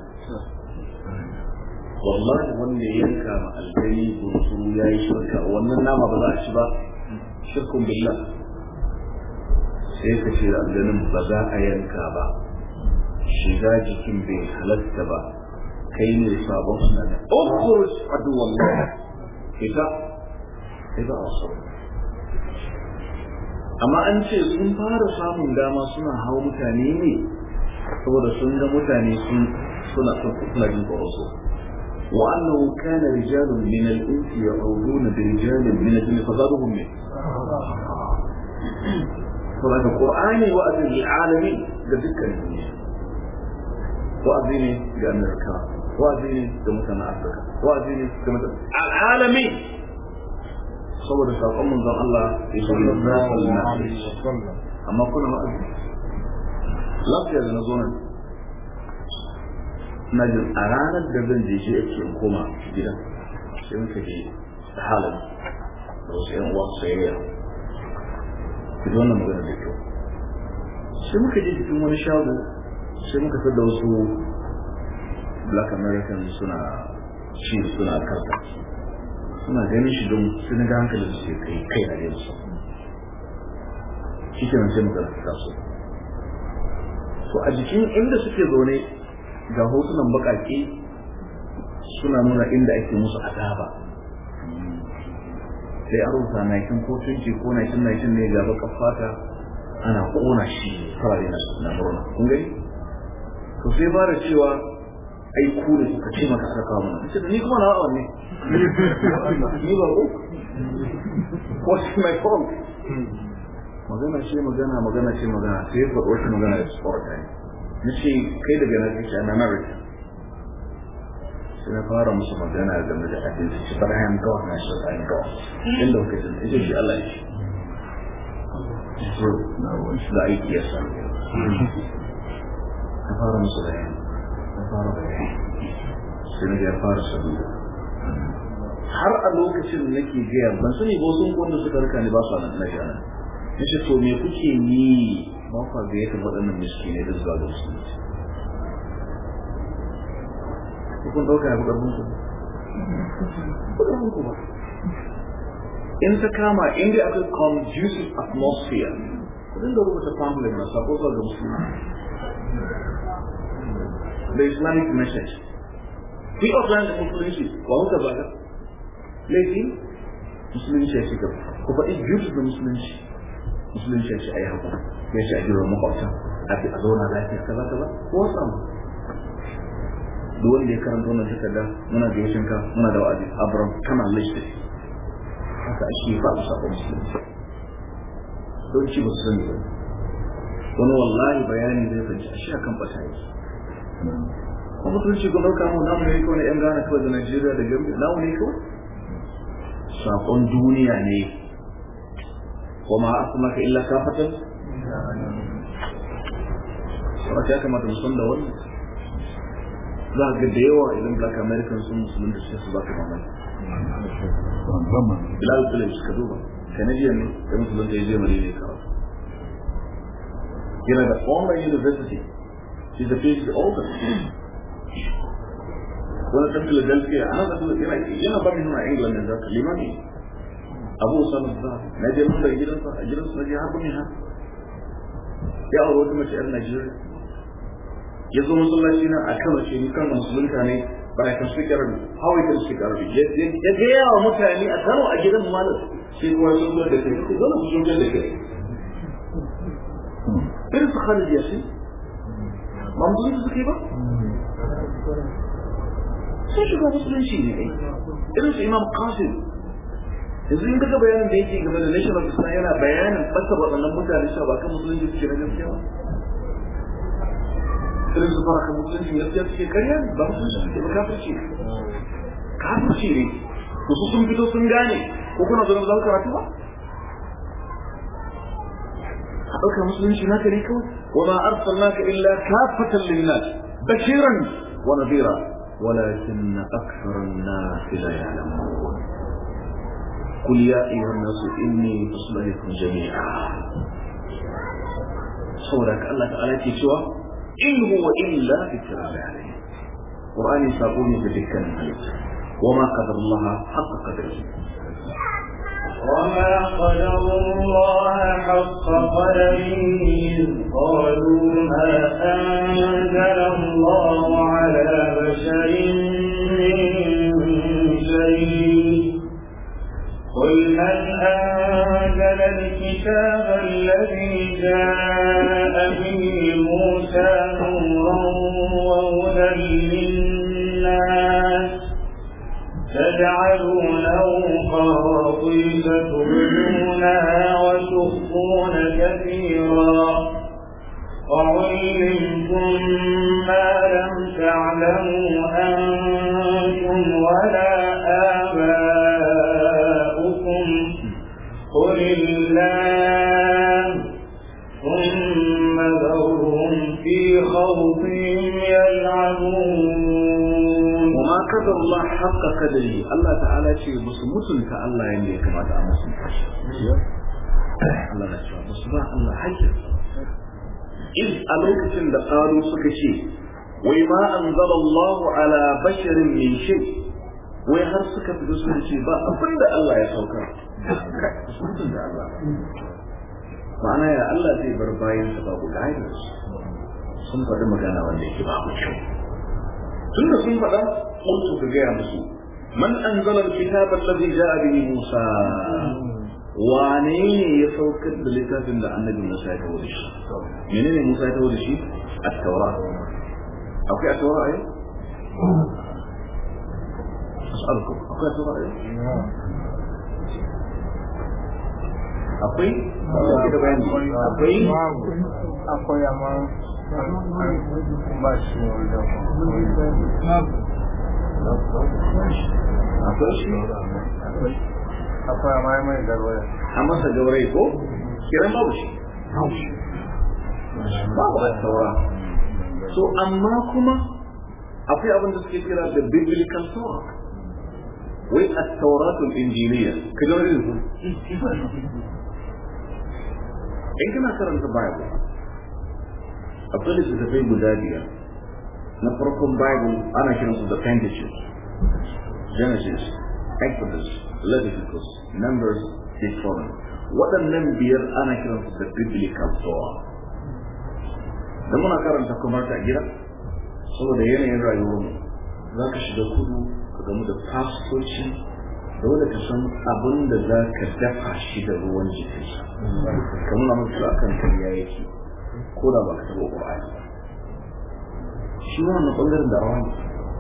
wallahi wanda ya yanka ma aljani bunsuru yayi shirka wannan nama ba za a ci ba shirkun billah sai ka ce aljanin ba za a yanka ba shiga jikin bai halatta ba kai ne sabon sunan ukhruj adu wallahi ita wasu amma an ce sun fara samun dama suna hau mutane ne saboda sun ga mutane suna jin tsoro wa annahu kana rijalun min al-insi ya'uduna bi rijalin min al-jinni fazaduhum min saboda qur'ani wa'azin lil alamin da dukkan duniya wa'azin ga Amerika wa'azin ga mutanen Afirka wa'azin ga mutanen al-alamin saboda sakon manzon Allah sallallahu alaihi wasallam amma kuna wa'azi lafiya da nazo nan na jin a ranar da zan je shi ake koma gida sai muka je halin da wasu yan uwa sayayya ki zo nan magana da kyau sai muka je cikin wani shago sai muka tada wasu black american suna karta suna ganin shi don sun ga hankalin su kai na yanzu shi ke nan sai muka rafika su to a jikin inda suke zaune ga hotunan bakake suna nuna inda ake musu azaba sai a rubuta 19 ko 20 ko 19 ne ga baka fata ana kona shi farare na murna kun gani to sai ba da cewa ai ku ne suka ce maka aka kawo mana sai ni kuma na hawa ne ni ba ko what's my fault magana ce magana sai ka ɗauki magana da sport ne nace kai daga na kace na America sai na fara musu magana game da addini shi but I am God na shi I am God inda kuke jin ita shi Allah shi so na wani da aiki ya san na fara musu bayani sai ya fara sabu har a lokacin nake gaya ban sani ba sun wanda suka rika ne ba su nan nashi anan nace to me kuke yi ba fa ga yake waɗannan miskinai da zuwa da su kun dauka ya buƙar ku ba in ta kama inda akwai conducive atmosphere kudin da rubuta pamphlet na sako zuwa ga musulmi the Islamic message. We offline the Muslims, what was the lady? Muslims say, "But it's beautiful Muslims. Muslims say, I have one. Yes, I do. Mukasa. At the Adona life is kala. What's up? The one they can't go and take a day. Muna Joshinka, Muna Dawadi, Abram, come and list it. That's a she father of Muslims. Don't you listen to them? When wallahi bayani zai fahimci a shi akan fasari. Kuma mutunci ga dauka mu namu ne kawai yan Ghana kawai da Najeriya da Gambia namu ne kawai sakon duniya ne kuma asmaka illa kafatan sai ya kamata mu san da wannan za ga da yawa idan black americans sun musulun da su ba ka mamaki Bilal Phillips ka duba Canadian ne da musulun da ya je Madina kawai yana da online university is a PhD holder. When I come to Philadelphia, yana bari nuna England da zaka limani. Abu Usama da na je mun da gidansa a gidansa ne har kuma ha. Ya aure wata mace yar Najeriya. Ya zo masallaci na a kan shi kan musulunta ne but I can speak Arabic. How I can speak Arabic? Ya ga yawa mutane a Kano a gidan malam. Shi kuma sun zo da kai. Dole ku zo da kai. Irin su Khalid Yasin ba musulunci suke ba? Sun shiga musulunci ne ai irin su Imam Qasim yanzu in kaga bayanin da yake game da nation of Islam yana bayanin fasar waɗannan mutane cewa ba kan musulunci suke na gaskiya ba irin su fara kan musulunci gaskiya suke karya ba musulunci suke ba kafirci ne to su sun fito sun gane ko kuna zo da karatu ba a ɗaukar musulunci naka ne kawai وما أرسلناك إلا كافة للناس بشيرا ونذيرا ولكن أكثر الناس لا يعلمون قل يا أيها الناس إني رسول إليكم جميعا صورك الله تعالى كيشوا إن هو إلا ذكر عليه قرآن يساقوني بذكر عليه وما قدر الله حق قدره وما قدر الله حق قدره قالوا ما أنزل الله على بشر من شيء قل من أنزل الكتاب الذي جاء به موسى نورا وهدى للناس تجعلونه قراطيس تبدونها وتخفون كثيرا وعلمتم ما لم تعلموا أنتم ولا آباؤكم قل الله ثم ذرهم في خوضهم يلعبون وما قدر الله حق قدره الله تعالى شيء بس متنك الله يندي كما تأمس الله نشوى بس ما الله حجر إذ ألوكة لقالوا سكشي وما أنزل الله على بشر من شيء ويهرسك في جسر شيء أفضل الله يسوكر متنك الله معنى يا الله زي برباين سباب العيدس sun faɗi magana wanda yake babu kyau tunda sun faɗa kuntu ka gaya musu man anzala alkitaba alladhi ja'a bihi Musa wane ne ya saukar da littafin da annabi Musa ya kawo da shi menene Musa ya kawo da shi at-taura akwai at-taura ai as'alukum akwai at-taura ai akwai da bayani akwai amma ba shi wanda akwai amma mai garwaya a masa gaurayi ko kiran babu shi babu a taura so amma kuma akwai abin da suke kira da biblical torah wai a tauratul injiliya ka ga wani su in kana karanta bible akwai littattafai guda biyar na farkon bible ana kiransu da Pentateuch, Genesis, Exodus, Leviticus, Numbers, Deuteronomy. Waɗannan biyar ana kiransu da biblical Torah. Da muna karanta kuma ta gida saboda yanayin rayuwarmu za ka shiga kudu ka gamu da fastoci dole ka san abin da za ka dafa shi da ruwan jikinsa ka nuna mutu a kan kariya yake ko da ba ka taɓa ƙwa'ani ba shi wannan ɓangaren da rawa ne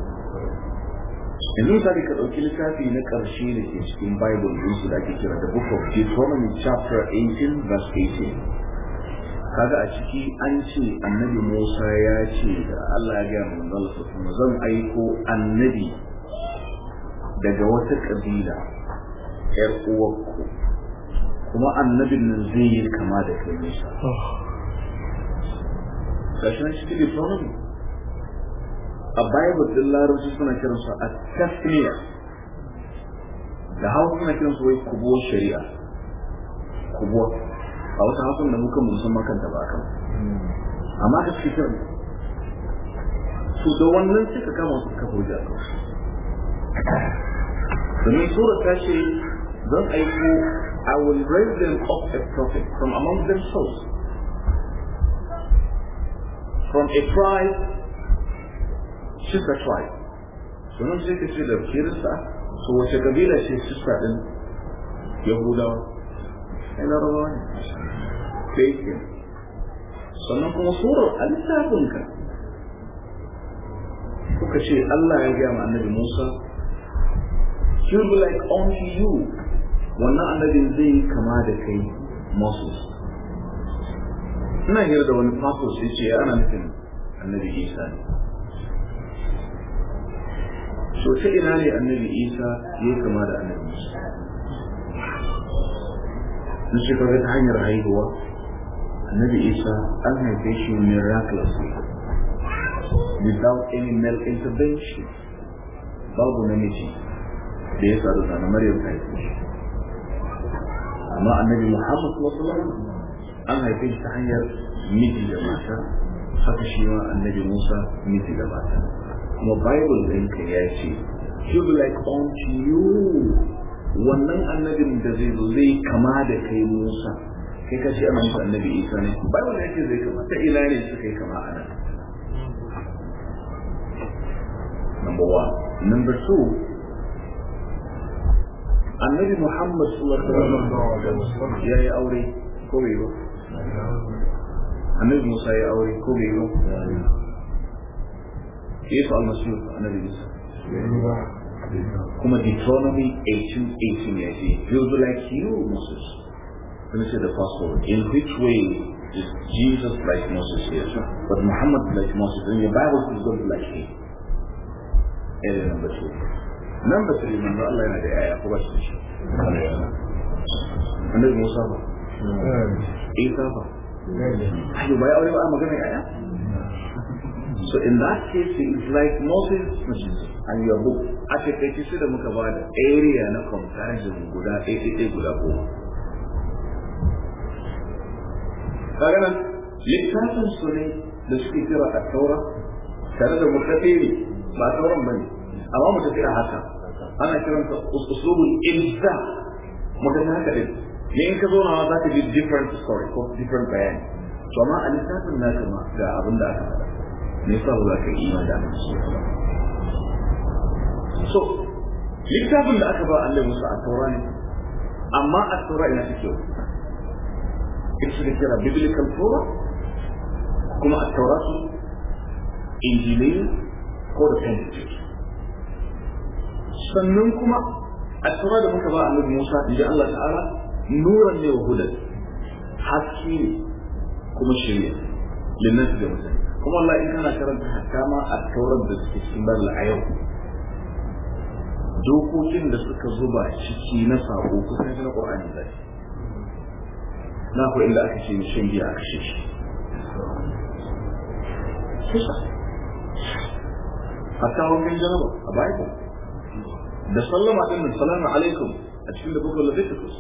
yanzu misali ka ɗauki littafi na ƙarshe da ke cikin bible ɗinsu da ake kira the book of Deuteronomy chapter 18 verse 18 kaga a ciki an ce annabi Musa ya ce da Allah ya gaya manzon Allah sallallahu zan aiko annabi daga wata kabila ƴar uwarku kuma annabin nan zai yi kama da kai Musa gashi nan cikin Deuteronomy a bible din larabci suna kiransu a tasniya da hausa suna kiransu wai kubo shari'a kubo a wata hakan da muka musamman kanta ba kan amma ka fi kiran su da wannan suka kama su kafa wuce a kansu domin sura ta ce zan aiko I will raise them up a prophet from among themselves from a tribe sister tribe sunan sai ka ce da kirista so wace kabila ce sister din yahudawa sai larabawa ne sai sannan kuma surar a littafinka kuka ce Allah ya gaya ma annabi Musa he will be like unto you wannan annabin zai kama da kai Moses ina hira da wani pastor sai ce ana nufin annabi Isa ne so ta ina ne annabi Isa ya kama da annabi Musa na shekaru ta hanyar haihuwa annabi Isa an haife shi miraculously without any male intervention babu namiji da ya sadu da Maryam ta haife shi amma annabi Muhammad sallallahu alaihi wasallam an haife shi ta hanyar miji da mata, haka shi ma annabi Musa miji da mata. Kuma Bible ɗinka ya ce he will like unto you, wannan annabin da zai kama da kai Musa, kai ka ce amma annabi Isa ne. Bible ya ce zai kama, ta ina ne suka yi kama a nan? Number one. Number two, annabi Muhammad sallallahu alaihi wasallam ya yi aure ko bai ba? Annabi Musa ya aure ko bai ba? Yesu almasihu annabi Isa. Kuma Deuteronomy 18:18 ya ce, he will be like you, Moses. Let me say the first word. In which way is Jesus like Moses here? But Muhammad like Moses. In the Bible, he's going to be like him. Area number 2. Number 3, manzo Allah yana da yaya ko ba shi shi. Annabi Musa ba. Isa ba. Ayo bai aure ba magana yaya. So in that case it's like Moses and your book. Ake kai shi da muka bada area na comparison guda ɗaya guda 10. Kaga nan littafin su ne da suke kira a taura tare da mutafiri ba tauran bane amma mutafiri haka ana kiranta usulul ilza mutafiri haka din ne in ka zo na za ka ji different story ko different bayani to amma a littafin naka ma ga abin da aka faɗa ne yasa ba za ka yi imani da so littafin da aka ba Allah Musa a taura ne amma a taura ina take ita da kira biblical Torah kuma a tauratu injiliyya ko da Pentateuch sannan kuma a taura da muka ba annabi Musa inji Allah ta'ala nuran ne wa hudan haske ne kuma shirya linnati da mutane kuma Allah in kana karanta hatta ma a taurar da suke cikin Bible a yau dokokin da suka zuba ciki na sako kusan na Qur'ani da na ko inda aka ce shan giya aka shi kusa hatta wankan janaba a Bible da sallama din nan salamu alaikum a cikin da bukul Leviticus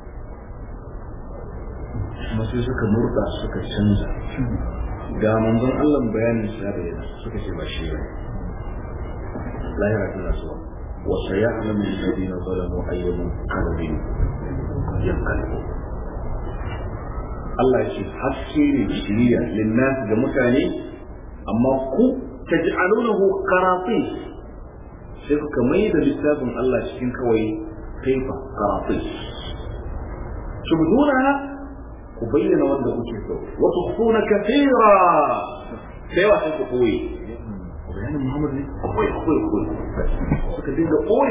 masu suka murda suka canza ga manzon Allah bayanin sa bayyana suka ce ba shi ba lahira tana zuwa wa sayalamu alladhina zalamu ayyuhum qalbin yanqalibu Allah ya ce haske ne shiriya linnas ga mutane amma ku taj'alunahu qaratis sai kuka mai da littafin Allah cikin kawai kaifa qaratis tubduna ku bayyana wanda kuke so wa tukhfuna kathira sai wa sai ku koyi bayanin Muhammad ne koyi suka dinga koyi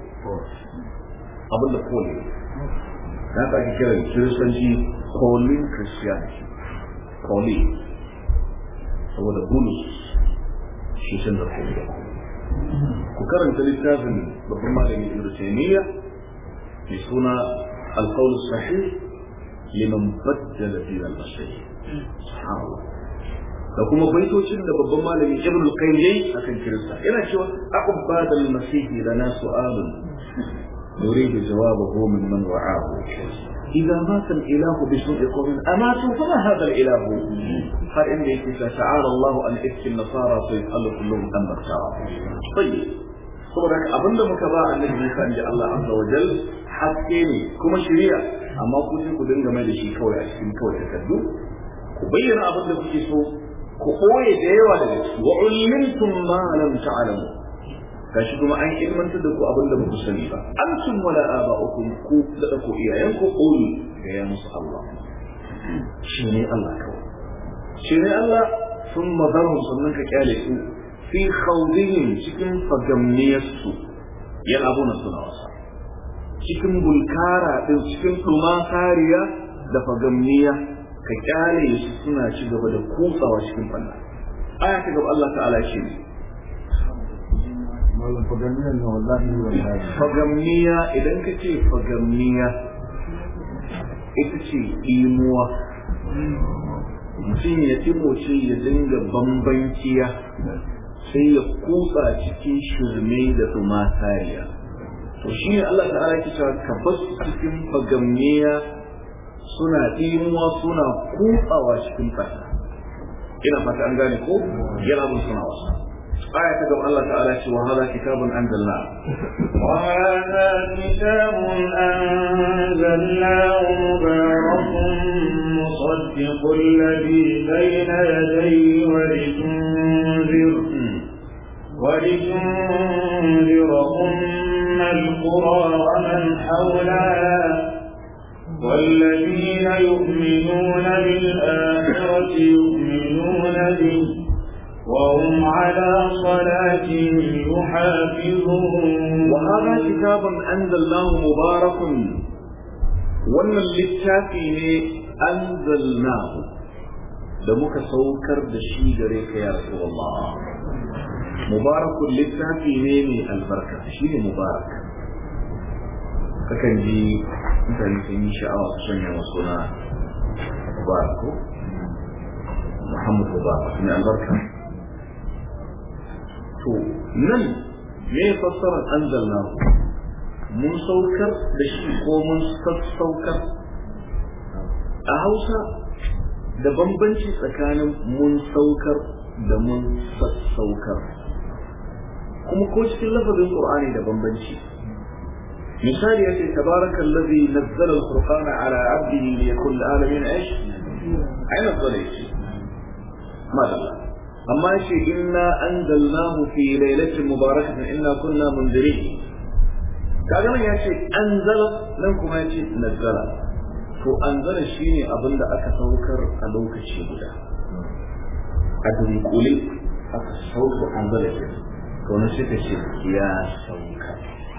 abin da koyi da aka kira kiristanci calling Christianity calling saboda bulus shi sun da kai ku karanta littafin babban malami Ibn Taymiyyah mai suna al-qawl as-sahih liman baddala din al-bashariyya subhanallah da kuma baitocin da babban malami Ibn al-Qayyim akan kirista yana cewa aqbad al-masih lana su'alun نريد جوابه ممن وعاه إذا مات الإله بسوء قوم أماتوا فما هذا الإله قال إني تعالى الله أن إفك النصارى فيسأل كلهم أن اختاره طيب saboda abin da muka ba annabi Musa inji Allah azza wa jal haske ne kuma shari'a amma ku sai ku dinga mai da shi kawai a cikin kawai takaddu ku bayyana abin da kuke so ku koye da yawa daga ciki wa ulmintum ma lam ta'lamu gashi kuma an ilmantar da ku abin da ba ku sani ba antum wala aba'ukum ku da ku iyayen ku qul ga ya musu Allah shine Allah kawai shine Allah thumma darum sannan ka kyale su fi khawdihim cikin fagamniyarsu yal'abuna suna wasa cikin bulkara din cikin tumakariya da fagamniya ka kyale su suna ci gaba da kutsawa cikin fanna aya ta gaba Allah ta'ala ce fagamniya idan ka ce fagamniya ita ce imuwa mutum ya timoce ya dinga bambanciya sai ya kutsa cikin shirme da tumatariya to shi ne Allah ta'ala yake cewa ka basu cikin fagamniya suna ɗimuwa suna kutsawa cikin ƙasa. Ina fata an gane ko yana mun suna wasa. Aya ta gaba Allah ta'ala ce wa hada kitabun anzalna wa hada kitabun anzalnahu mubarakun musaddiqul ladhi bayna yadayhi ولتنذر أم القرى ومن حولها والذين يؤمنون بالآخرة يؤمنون به وهم على صلاتهم يحافظون. وهذا كتاب أنزلناه مبارك وأن للشافي أنزلناه دمك سوكر دشي غريك يا رسول الله. مبارك للشافي نيمي البركة شيء مبارك. فكان جي مثلا إن شاء الله سنة وصنا مبارك محمد مبارك من البركة. to nan me fassarar anzalnahu mun saukar da shi ko mun sassaukar a Hausa da bambanci tsakanin mun saukar da mun sassaukar kuma ko cikin lafazin Qur'ani da bambanci misali yace tabarakallazi nazzala al-furqana ala 'abdihi liyakun lil-'alamin aish aina zalika madalla amma shi inna anzalnahu fi lailatin mubarakatin inna kunna mundirin kaga nan yace anzala nan kuma yace nazzala to anzala shine abinda aka saukar a lokaci guda a dunkule aka saukar anzala to ne shi kace ya sauka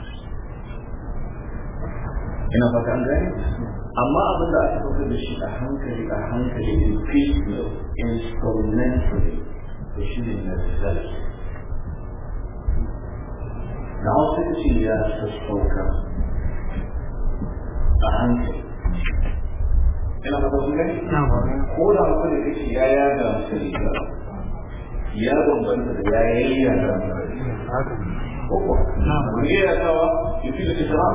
ina fata an gane amma abinda aka saukar da shi a hankali in piecemeal instrumentally تشير إلى الثالث نعطي سياسة الشوكة أعنك أنا بقول لك قول أقول لك يا دام سليمة يا دام بنت يا دام هو هي توا يفيد الإسلام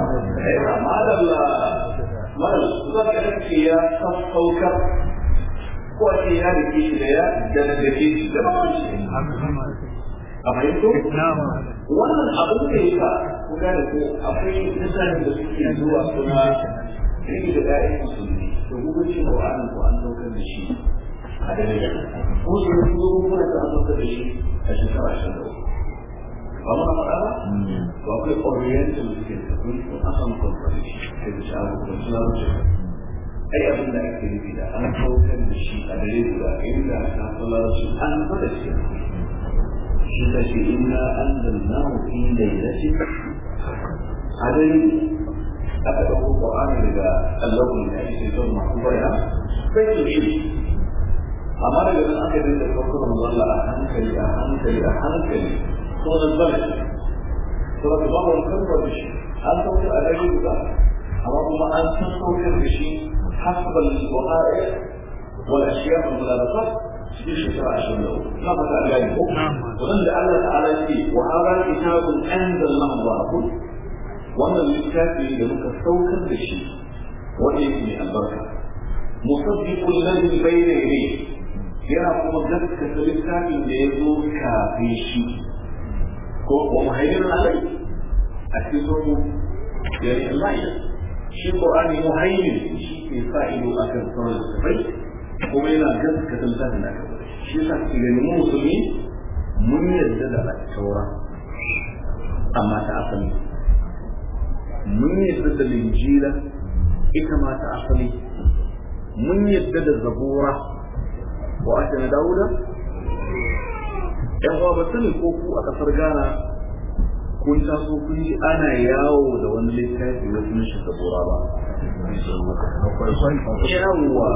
ماذا ذكرت سياسة الشوكة ko ake ya da ke da ya da ke da ba shi a fahimto wannan abin da ya sa ku gane ko akwai mutane da suke zuwa suna rike da ƴaƴan musulmi to hukuncin Qur'ani ko an saukar da shi a dalilin ko su zo kuma da an saukar da shi a shekara 23 ba mu faɗa ba to akwai oriental da suke da kuma asan conference da shi da shi ai abin da ake nufi da an saukar da shi a dare guda inda aka sallar shi an fada shi shi ta ce inna anzalnahu fi lailatin adari aka dauko Qur'ani daga Allahun da yake son masu baya sai su shi amma daga nan aka dinga saukar manzon a hankali to nan bane to da babu kalmar da shi an saukar a dare guda amma kuma an saukar da shi حسب الوقائع والاشياء والملابسات في شرع الشمال ما بدا ذلك وعند الله تعالى فيه وهذا كتاب انزلناه مبارك وانا للكافي لك السوكر بالشيء ويأتي البركه مصدق الذي بين يديه يرى مجدد كتلكافي ليزور كافي شيء ومهيمن عليه اكتبه يعني الله shi Qur'ani muhaymin shi ke sa ido akan sauran sifai kuma yana gaskata littafin da aka bari shi yasa ke ganin mu musulmi mun yarda da taura amma ta asali mun yarda da linjila ita ma ta asali mun yarda da zabura wa atana dauda yan uwa ba sani ko ku a kasar Ghana kun taso kun ji ana yawo da wani littafi wasu na shi zabura ba yawwa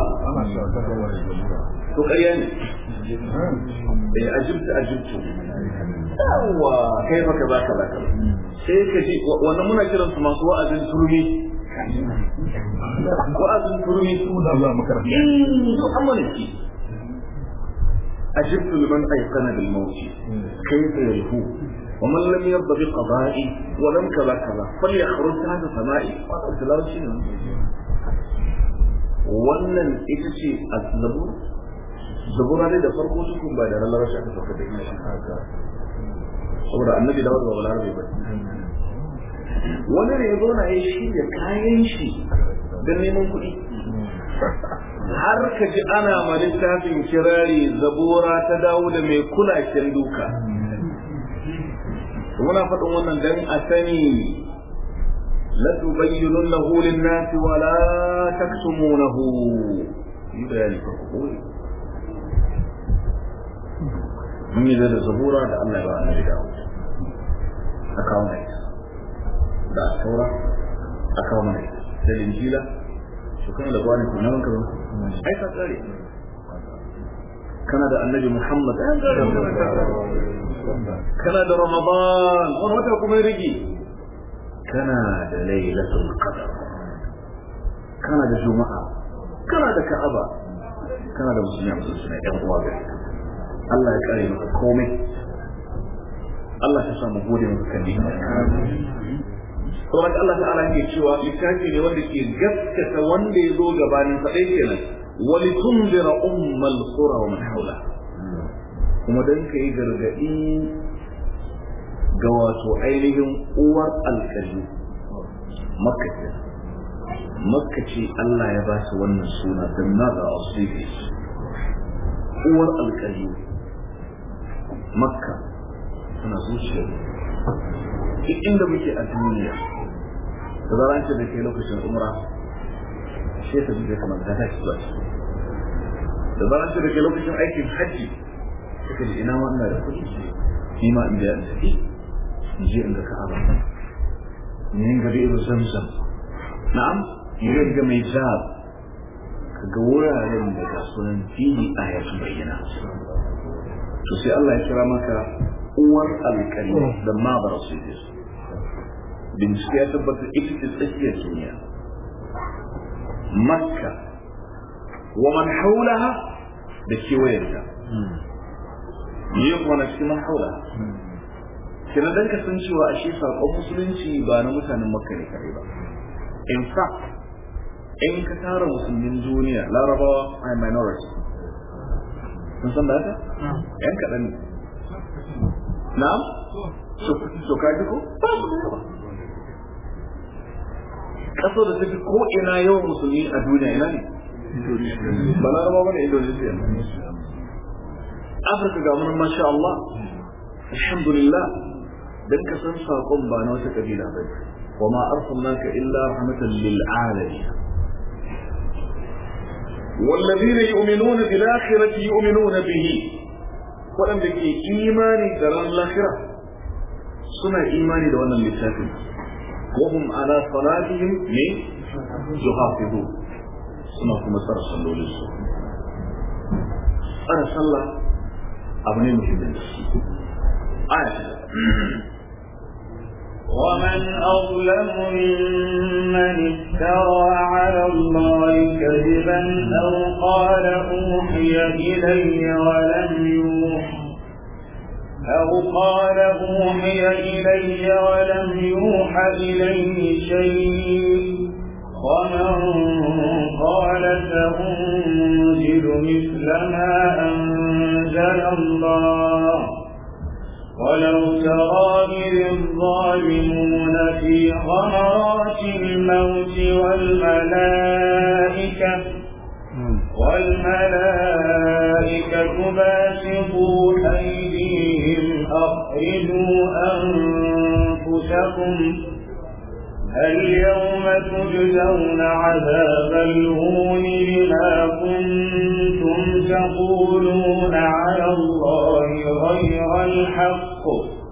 to ƙarya ne ajibtu yawwa kai baka baka sai ka ji wannan muna kiran su masu wa'azin turmi su da zuwa makaranta to amma ne ajibtu liman ayqana bil mawt kayfa yalhu ومن لم يرضى بقضائي ولم كذا كذا فليخرج هذا سمائي وأرسل شيء wannan ita ce zabura ne da farko cikin ba da ranar shi aka sauka da ina shi haka saboda annabi da wadda wala rabe ba wani ne ya zo na yi shi da kayan shi don neman kuɗi har ka ji ana ma littafin kirari zabura ta dawo da mai kulaken duka muna faɗin wannan dan a sani la tubayyinunnahu lin-nasi wa la taktumunahu yi bayani farko mun yi da zabura da Allah ya ba annabi dawo aka kawo mai da taura aka kawo mai da injila to kana da gwani kuma nan ka ai ka tsare kana da annabi Muhammad kana da Ramadan wani wata kuma ya rige kana da lailatul qadr kana da juma'a kana da ka'aba kana da musulmi suna yan uwa gari Allah ya kare maka komai Allah ya samu gode maka kan ni'ima saboda Allah ta'ala yake cewa littafi ne wanda ke gaskata wanda ya zo gabanin sa dai kenan walitunzira ummal qura wa man hawla kuma dan kai gargadi ga wato ainihin uwar alƙali makka ce Allah ya ba su wannan suna dan nada asibi uwar alƙali makka tana zuciya duk inda muke a duniya da zaran ce da ke lokacin umra shi ta bude kamar ta tashi zuwa da zaran ce da ke lokacin aikin hajji suka ji ina wannan da kuɗi ni ma in biya in tafi in je in ga ka'aba ni in ga bi'ir zamzam na'am ni ga mai zab ka ga wuraren da ga sunan fili ayatu bayyana to sai Allah ya kira maka uwar alƙali da ma ba su yi bincike ya tabbatar ita ce tsakiyar duniya makka wa man haulaha da kewayenta yi kuma na cikin man haulaha kina dan kasancewa a shi saƙon musulunci ba na mutanen makka ne kare ba in fact in ka tara musulmin duniya larabawa a minority sun san da haka yan kaɗan ne na'am so ka ji ko kaso da take ko ina yawan musulmi a duniya ina ne ba larabawa bane Indonesia Afirka ga mun masha Allah alhamdulillah dan ka san sakon ba na wata kabila ba wa ma arsalnaka illa rahmatan lil alamin والذين يؤمنون بالآخرة يؤمنون به ولم يكن إيماني دران الآخرة سنة إيماني دوانا للسافل وهم على صلاتهم يحافظون سنة كما سرى صلوا للسوء أنا صلى أبني مهمين آية ومن أظلم ممن افترى على الله كذبا أو قال أوحي إلي ولم يوحى إليه شيء ومن قال سأنزل مثل ما أنزل الله ولو ترى إذ الظالمون في غمرات الموت والملائكة باسطوا أيديهم أخرجوا أنفسكم اليوم تجزون عذاب الهون بما كنتم تقولون على الله غير الحق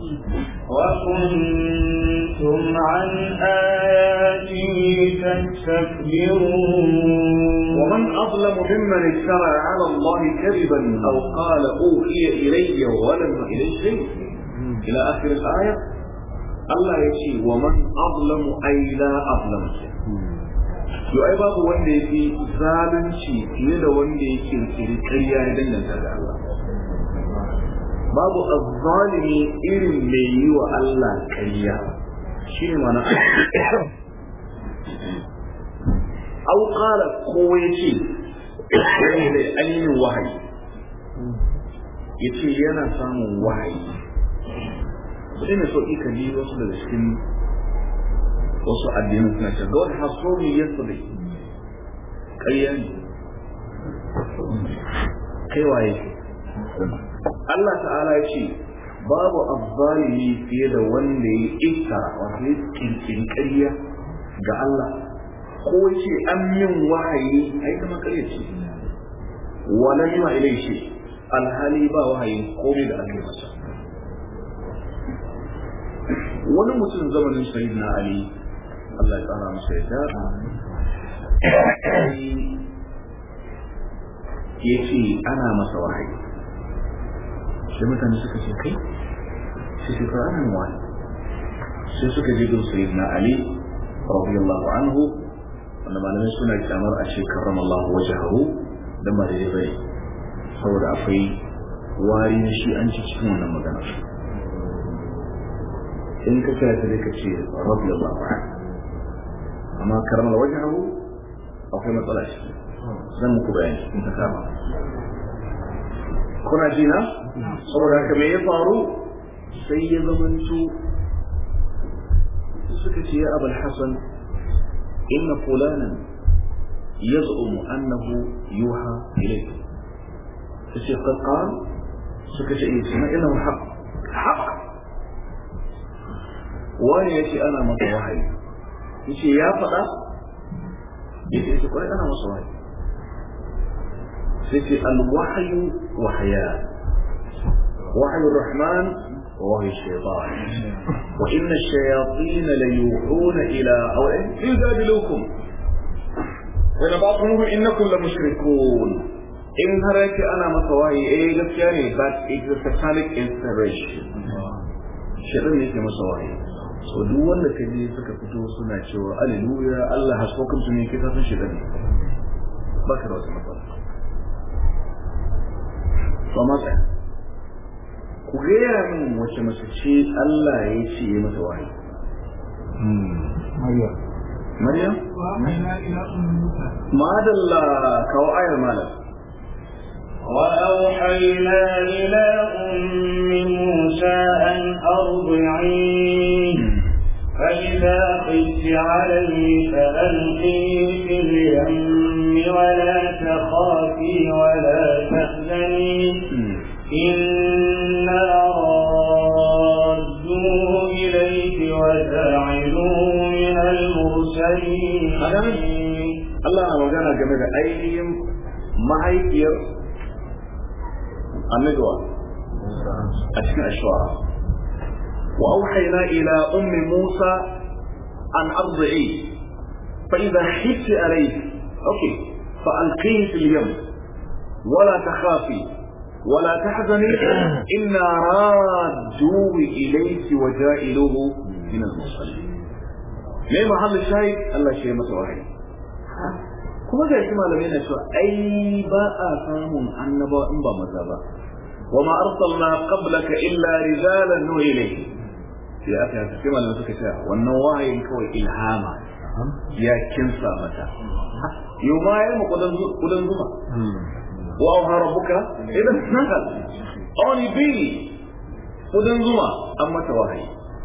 وكنتم عن آياته تستكبرون ومن أظلم ممن افترى على الله كذبا أو قال أوحي إلي ولم إليه شيء إلى آخر الآية Allah ya ce wa man azlamu ay la azlam yo ai babu wanda yake zalunci fiye da wanda yake kirkiri ƙarya ya danganta da Allah babu azzalimi irin mai yi wa Allah ƙarya shi ne mana au qala ko yace wani da ainihin wahayi yace yana samun wahayi sai ne so ika ji wasu daga cikin wasu addinin suna ce God has told me yesterday ƙarya ne kai waye Allah ta'ala ya ce babu azzalimi fiye da wanda ya iftara wato ya kirkiri ƙarya ga Allah ko ce an min wahayi ai kuma ƙarya ce wala yuma ilai shi alhali ba wahayin komai da aka masa. Wani mutum zamanin sayyidina Ali Allah ya tsara masa yadda ya ce ana masa wahayi sai mutane suka ce kai sai su fara nan wani sai suka je gun sayyidina Ali radiyallahu anhu wanda malamai suna kyamar a ce karramallahu wajhahu dan ba daidai bai saboda akwai wari na shi an ci cikin wannan magana in ka kira ta dai ka ce radiyallahu anhu amma karramallahu wajhahu akwai matsala shi zan muku bayani in ta kama kuna ji na saboda haka me ya faru sai ya zamanto suka ce ya abul hasan inna fulanan yaz'umu annahu yuha ilayhi sai qad qala suka ce inna innahu haqq wani yace ana masa wahayi yace ya faɗa yace ko ana masa wahayi sai الوحي وحيان وحي الرحمن ووحي الشيطان وإن الشياطين ليوحون إلى يجادلوكم ونبعضهم إنكم لمشركون إن هرك أنا مصواهي لفياني but it is a satanic inspiration شيطان يكي مصواهي so duk wanda kaje suka fito suna cewa hallelujah Allah has spoken to me kika san shaitan baka da wata matsala ba mata ku gaya min wace mace ce Allah ya ce ya mata wahayi Maryam madalla kawo ayar malam وأوحينا إلى أم موسى أن أرضعيه فإذا خفت عليه فألقيه في اليم ولا تخافي ولا تحزني إنا رادوه إليك وجاعلوه من المرسلين. الله وجانا جميل أيهم mahaifiyar annabawa a cikin ashwara wa auhayna ila ummi Musa an ardi'i fa idha khifti alayhi okay fa alqihi fil yam wala takhafi wala tahzani inna radduhu ilayki wa ja'iluhu min al-mursalin. me mahall shahid Allah shi masa wahayi kuma ga shi malamai na cewa ai ba a samun annabawa in ba maza ba wa ma arsalna qablaka illa rijalan nuhi ilayhi sai aka ce malamai suka ce wannan wahayin kawai ilhama ya kinsa mata yau ma yayi kudan zuma wa auha rabbuka idan nahal oni bi kudan zuma an mata wahayi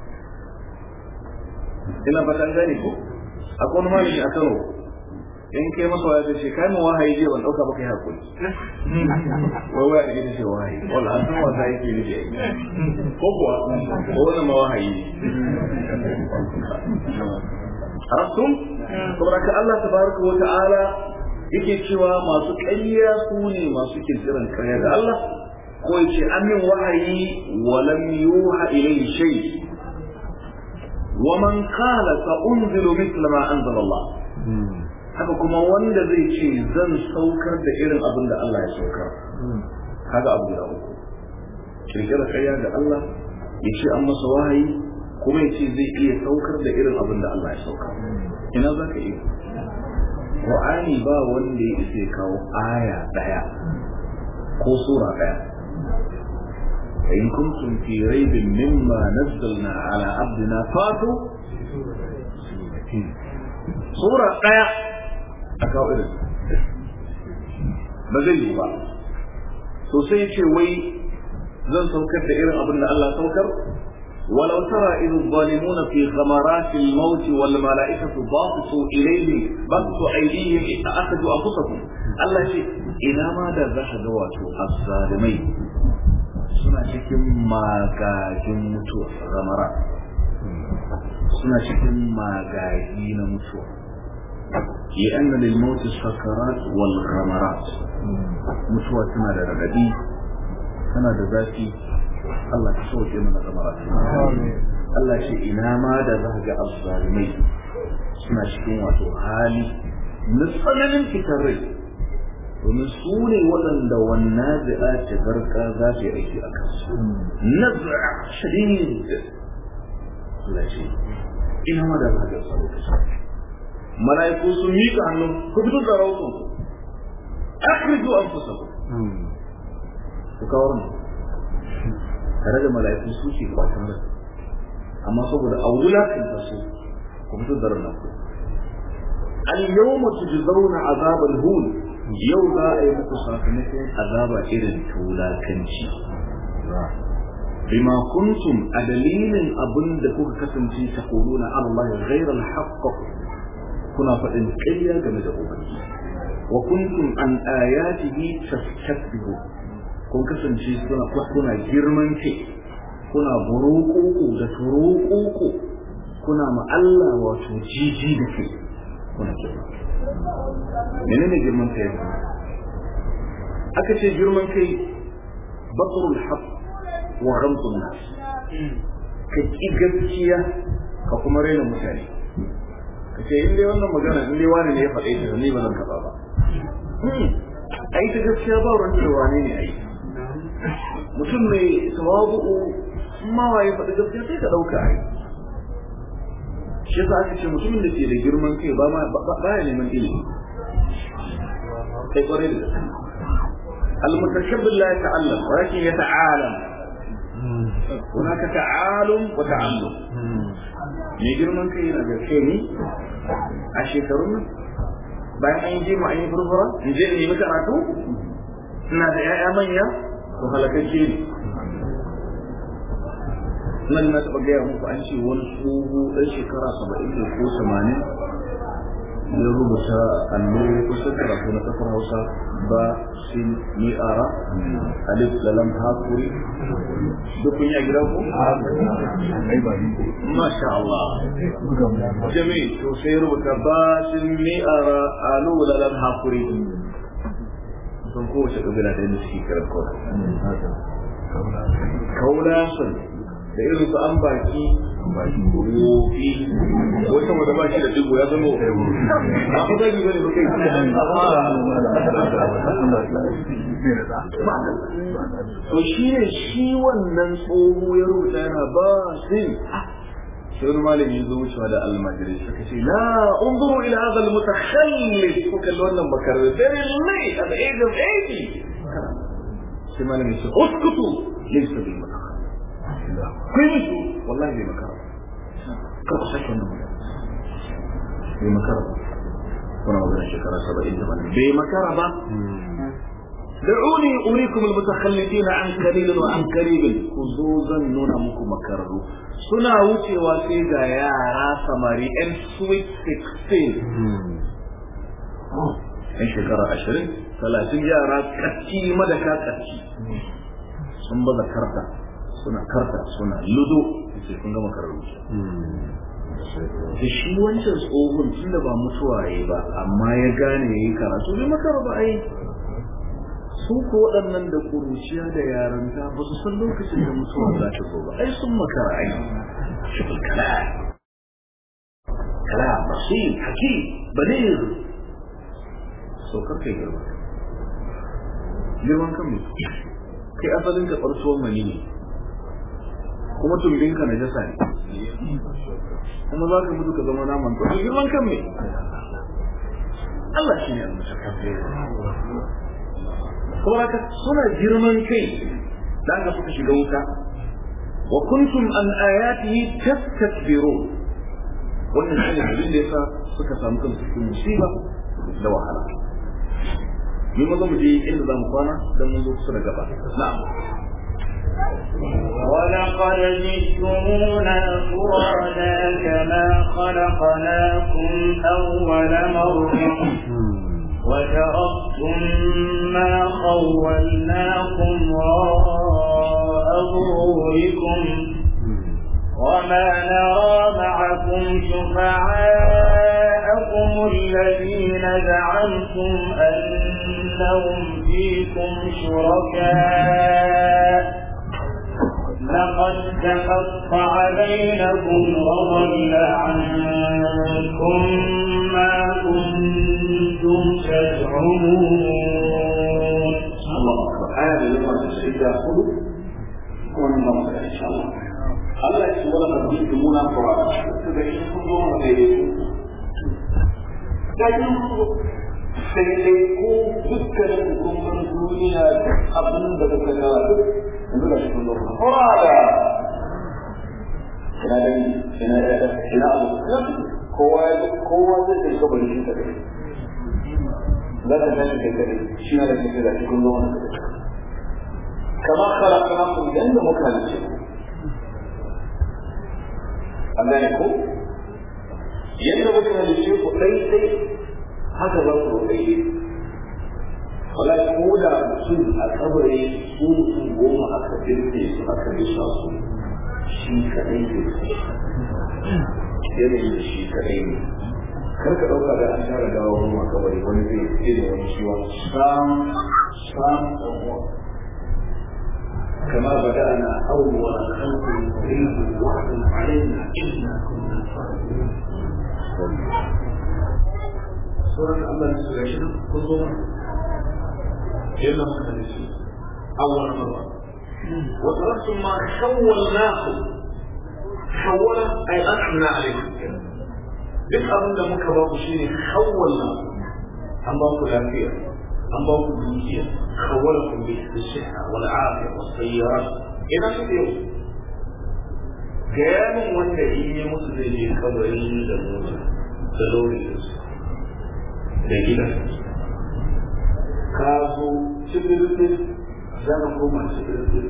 ina fatan gani ko akwai wani malami a Kano in kai masa waya da shi kai mu wahayi je ban dauka ba kai hakuri wai waya da shi wahayi wala an san wata yake ne ko kuwa ko wannan ma wahayi arabtum saboda ka Allah tabaraka wa ta'ala yake cewa masu ƙarya su ne masu kirkiran ƙarya da Allah ko yace amin wahayi wa lam yuha ilayhi shay wa man qala sa unzilu mithla ma anzala Allah haka kuma wanda zai ce zan saukar da irin abin da Allah ya saukar kaga abu da uku kirkira ƙarya da Allah ya ce an masa wahayi kuma ya ce zai iya saukar da irin abin da Allah ya saukar ina za ka iya Qur'ani ba wanda ya isa kawo aya daya ko sura daya in kuntum fi raibin mimma nazzalna ala abdina fatu sura daya aka irin ba zai yi ba to sai ce wai zan saukar da irin abin da Allah saukar ولو ترى إذ الظالمون في غمرات الموت والملائكة باطسوا إليهم بسطوا أيديهم أخذوا أنفسهم الله شيء إلى ماذا ذهب واتوا الظالمين suna cikin magagin mutuwa gamara suna cikin magagi na mutuwa yi anna lil mauti sakarat wal ghamarat mutuwa tana da radadi tana da zafi Allah ka sauke mana gamarat Allah shi ina ma da za ga azzalimai suna cikin wato hali na tsananin fitar rai domin su ne waɗanda wannan za'a ta garka za ta yi aiki a kansu nazara shadid Allah ce ina ma da za ga tsaro ta sauke mala'iku sun miƙa hannu ku fito da rautun ku akhriju anfusakum ku kawar mu tare da mala'iku su ke gabatar da amma saboda a wulakanta su ku fito da ranar ku al-yawma tujzauna azabal hun yau za a yi muku sakamakon azaba irin tulakanci bima kuntum a dalilin abin da kuka kasance ta kuluna Allah ghayra al-haqq kuna faɗin ƙarya game da ubangiji wa kuntum an ayatihi tastakbiru kun kasance kuna girman kai kuna buruƙuƙu da turuƙuƙu kuna ma Allah wato jiji da kai kuna girman menene girman kai aka ce girman kai batrul haqq wa ghamtun nas ka ki gaskiya ka kuma raina mutane ka ce in dai wannan magana in dai wani ne ya faɗe ta ni ba zan kafa ba ai ta gaskiya ba ruwan cewa ne ai mutum mai tawabu'u ma waye faɗi gaskiya sai ka ɗauka ai shi yasa aka ce mutumin da ke da girman kai ba ya neman ilimi kai kwarai da gaske al-mutashabbih la yata'allam walakin yata'alam hunaka ta'alum wa ta'allum ne girman kai yana da kai ne a shekarun nan bayan an yi mu an yi furfura in je in nemi karatu ina da 'ya'ya manya to halakacce ne nan na taɓa gaya muku an ce wani tsoho ɗan shekara 70 ko 80 ya rubuta allo kusan karatu na ƙasar Hausa ba sin mi'ara alif lalam hakuri duk kun yi a gida ko? Masha Allah jami'i to sai rubuta ba sin mi'ara alu lalam hakuri sun kowace ƙabila da yadda suke kiran kaulasan da irin su an baki wofi wata wanda ba shi da digo ya zama a ku zagi bane ba kai to shi ne shi wannan tsoho ya rubuta yana ba sin sai wani malami ya zo wucewa da almajiri suka ce la unzuru ila hadha almutakhallif ko kallo wannan bakar very late at the age of 80 sai malami ya ce uskutu laysa bil kai musu wallahi bai makara ka ku sake wannan magana bai makara ba kuna magana shekara 70 da bai makara ba da'uni urikum almutakhallifin an qalil wa an qarib kuzuzan nuna muku makarru suna wucewa sai ga yara samari and sweet 16 in shekara 20 30 yara kacci madaka kacci sun baza karta suna ludo sai kun gama karatu da shi wancan tsohon tunda ba mutuwa yayi ba amma ya gane yayi karatu bai makara ba ai su ko waɗannan da kuruciya da yaranta ba su san lokacin da mutuwa za ta zo ba ai sun makara ai shi kala basir hakim balir so karkai girman kan mai kai asalin ka ɓarsuwan mani ne kuma tumbinka na jasa ne kuma za ka mutu ka zama naman to girman kan me Allah shi ne al-mutakabbir kuma ka suna girman kai dan ga suka shiga wuta wa kuntum an ayatihi tastakbirun wannan shine abin da yasa suka samu kansu cikin musiba da wahala mun zo mu je inda zamu kwana dan mun zo kusa da gaba na'am ولقد جئتمونا فرادا كما خلقناكم أول مرة وتركتم ما خولناكم وراء ظهوركم وما نرى معكم شفعاءكم الذين زعمتم أنهم فيكم شركاء لقد تقطع بينكم وضل عنكم ما كنتم تزعمون. الله أكبر. هذه لما تشهد خذوا وننظر إن شاء الله. الله يسوع لقد جئتمونا فرادا تبعيكم يوم غيركم. sai dai ko dukkanin hukumar duniya abin da daga gawa duk yanzu da shi zo fara ina abu kowa zai kai kabarin shi ta kai za ta tashi kai kai shi na da kai da cikin zo wani kama khalaqna kum yanda muka halice an gane ko yanda muka halice ku dai haka za ku roƙe wala ko da mutum a kabari su mutum goma aka birne su aka bisa su shi kaɗai ne yanayin shi kaɗai ne kar ka ɗauka da an tara gawa goma a kabari wani zai irin wani ciwon sam ɗan'uwa كما بدأنا أول خلق نعيد وعدا علينا إنا كنا صادقين سورة الله نسوي كل ضمن إلا مختلفين أول مرة وتركتم ما خولناكم خول أي أنعمنا عليكم duk abin da muka ba ku shine khawwalna an ba ku lafiya an ba ku dukiya khawwalakum bis-sihha wal-'afiya was-sayyirat ina su yau ga yamin wanda in yi musu zai je kabarin da mota da lorinsu da gida ka zo cikin zama koma cikin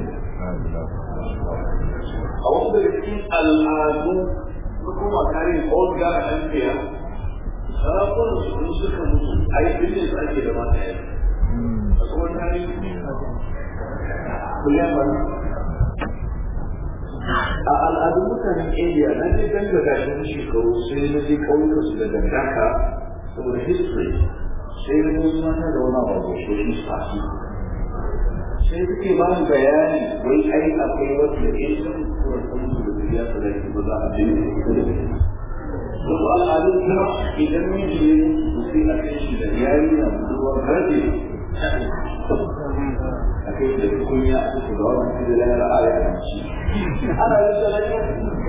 a wasu daga cikin al'adu kuma tarihin olga a ɗanfiya sarakun su suka mutu a yi business ake da mata yau a tsohon tarihi a al'adun mutanen area na je ganga gashin shekaru sai na je ƙauyuka su da dangaka saboda history sai na wasu mata da wani abu so shi sasi sai suke ba mu bayani wai ai akwai wata da ke son kuratan su da ya tsada ki ba za a je ne ko da wasu al'adun kuma idan miji ne su sai a kai shi da yari na budurwar rabe a kai da kunya a cikin da wani da ya ra'ayi a ci ana yin da lafiya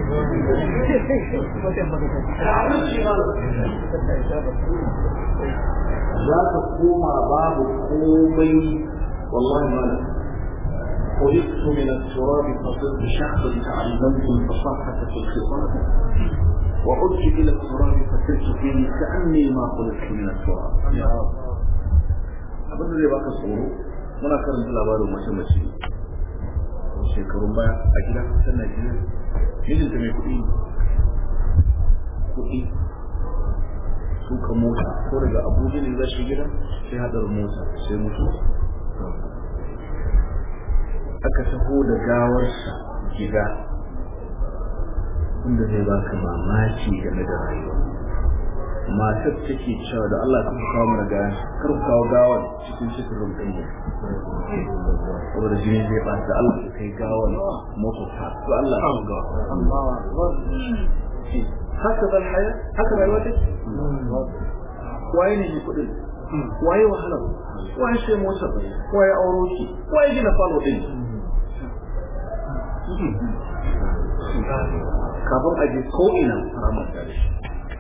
za ka koma babu komai والله ما لا خلقت من التراب فصرت شخصا تعلمت الفصاحة في الخطاب وعدت إلى التراب فصرت فيه كأني ما خلقت من التراب abin da zai baka tsoro muna karanta labarin mace shekarun baya a gida ta Najeriya mijinta mai kuɗi suka mota ko daga Abuja ne za shi gida sai hadarin mota sai mutu aka taho da gawarsa gida inda zai baka mamaki game da rayuwa matar take cewa da Allah ka kawo mana gaya kar ku kawo gawar cikin cikin din mu saboda jini zai ba da Allah ka kai gawar motar ta to Allah ya ga haka da haya haka rayuwa take waye ne kudin waye wahala waye sai motar waye auro ki waye gina falo din kafin a je ko ina haramar da shi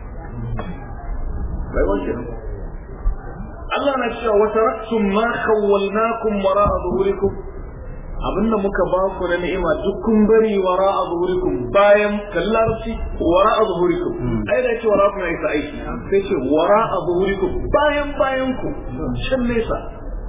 rayuwar shi Allah na cewa wa taraktum ma khawwalnakum wara'a zuhurikum abinda muka ba ku na ni'ima duk kun bari wara'a zuhurikum bayan kallarci wara'a zuhurikum ai da ce wara'a kuma yasa aiki sai ce wara'a zuhurikum bayan ku can nesa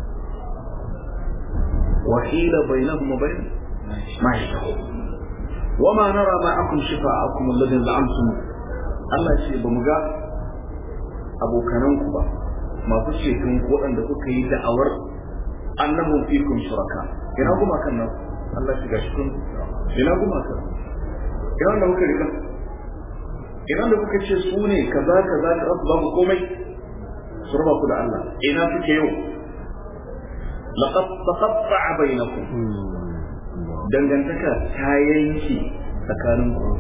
wa hila bainahum wa bain ma yashtahu wa ma nara ma'akum shifa'akum alladhina za'amtum Allah ce ba mu ga abokananku ba masu ceton waɗanda kuka yi da'awar annahum fikum shuraka ina kuma kan nan Allah shiga shi kun ina kuma kan ina da kuka rika ina da kuka ce su ne kaza kaza da rabu babu komai su raba ku da Allah ina suke yau laqad taqatta'a bainakum dangantaka ta yanki tsakanin ku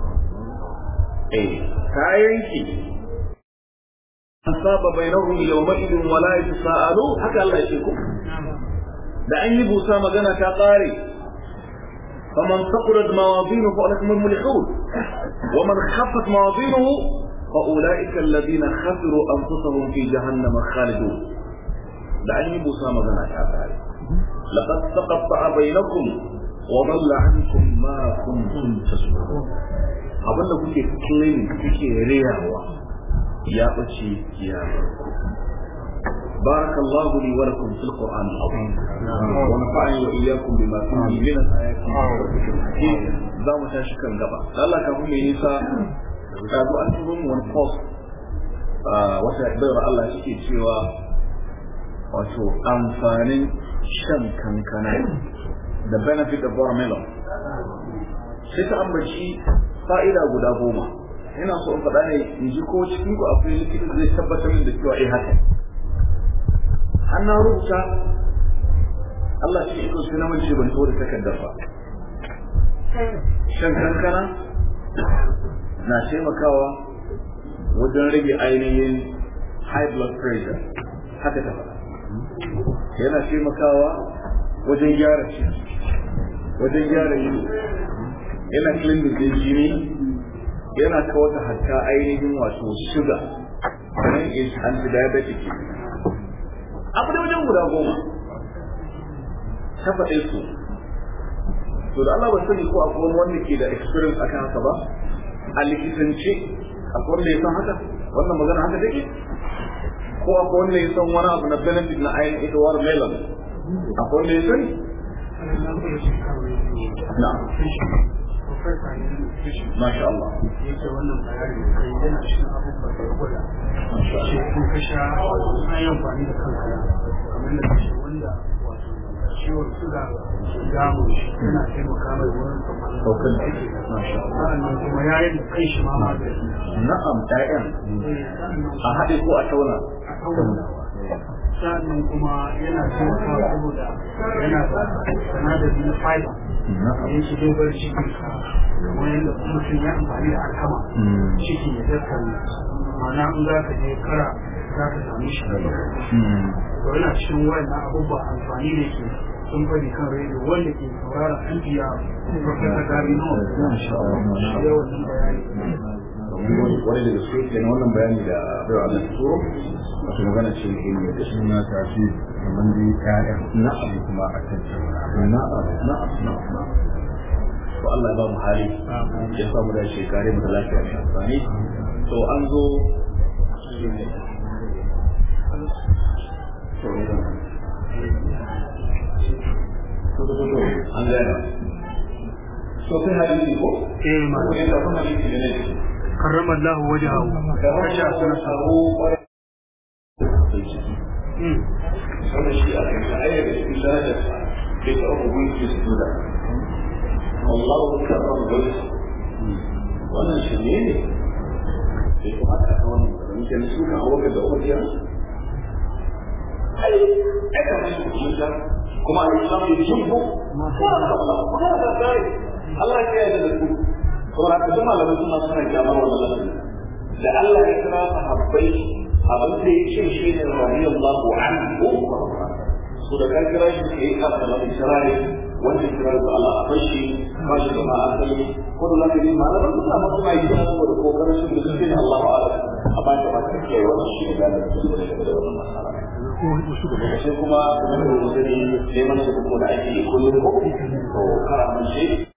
ta yanki asaba bainahum yawma idin wala yatasaalu haka Allah ya ce ku da an yi busa magana ta ƙare faman saqulat mawazinuhu fa ulaika humul muflihun wa man khaffat mawazinuhu fa ulaika alladhina khasiru anfusahum fi jahannam khalidun da an yi busa magana ta ƙare laqad taqatta'a bainakum wa dhalla 'ankum ma kuntum tasbun abinda kuke claim kuke riyawa ya bace ya بارك الله لي ولكم في القرآن العظيم ونفعني وإياكم بما فيه من الآيات والذكر الحكيم ذا متاشكا قبا الله كهم ينسى أبو أنتم ونفوص وتعبير الله شكي سوى wato amfanin shan kankana the benefit of watermelon sai ta ambaci fa'ida guda 10 ina so in faɗa ne in ji ko cikin ku akwai likita zai tabbatar min da cewa haka an na rubuta Allah shi iko sai na mace ban so da takardar ba shan kankana na taimakawa wajen rage ainihin high blood pressure haka ta faɗa yana taimakawa wajen gyara ciki wajen gyara ido yana cleaning din jini yana kawar da hatta ainihin wato sugar nan is anti-diabetic abu da wajen guda 10 ta faɗe su to da Allah ba sani ko akwai wanda ke da experience akan haka ba a likitance akwai wanda ya san haka wannan magana haka take ko akwai wanda ya san wani abu na benefit na ayin ita watermelon akwai wanda ya sani na masha Allah yake wannan bayani kai yana cikin abubuwan da ya gwada shi kun kasha an yi amfani da kanka kamar da kashe wanda wato ciwon suga damu yana taimaka mai wurin saukan ciki masha Allah sa'annan kuma yayin da kai shi ma magani na'am ɗayan a haɗe ko a tauna sa'annan kuma yana taimakawa saboda yana da sanadari na fiber yin shi dogon cikin ka kamar yadda mutum ya amfani da alkama ciki ya daskare ma'ana in za ka je kara za ka sami shi da to yana cikin wayannan abubuwa amfani da ke sun fadi kan rediyo wanda ke saurara an biya professor Gary Noor yawan nan bayani wani da gaske ke na wannan bayani da bai Allah ta turo wato magana ce ke ne da suna tafi kamar da ya na'am kuma a tattauna na'am to Allah ya ba mu hali ya sa mu da shekare mu da lafiya mai amfani to an zo an gaya so sai hadisi ko ma ko yadda kuma hadisi ne karrama Allah wajahu kasha sunahu wannan shi a kan ayar da cikin darajar ke ta abu gunki su da Allah karrama wajahu wannan shi ne sai kuma aka kawo wannan da suka hawa da umarciya ai aka shi kuma al-islam yuhibbu ma hada kai Allah ya yarda da ku saboda ka zama da suna suna kyamar wannan da Allah ya kira sahabbai abin da yake shi ne radiyallahu anhu so da kan kira shi ke ka da Isra'il wanda kira da Allah a fashi ba shi da asali ko da lafiya ma na rubuta maka mai gida saboda kokarin shi da suke Allah ta'ala amma da ba ta kiyaye wannan shi da da wannan masala sai kuma kamar da zai neman su da ake kullum ko to karamin shi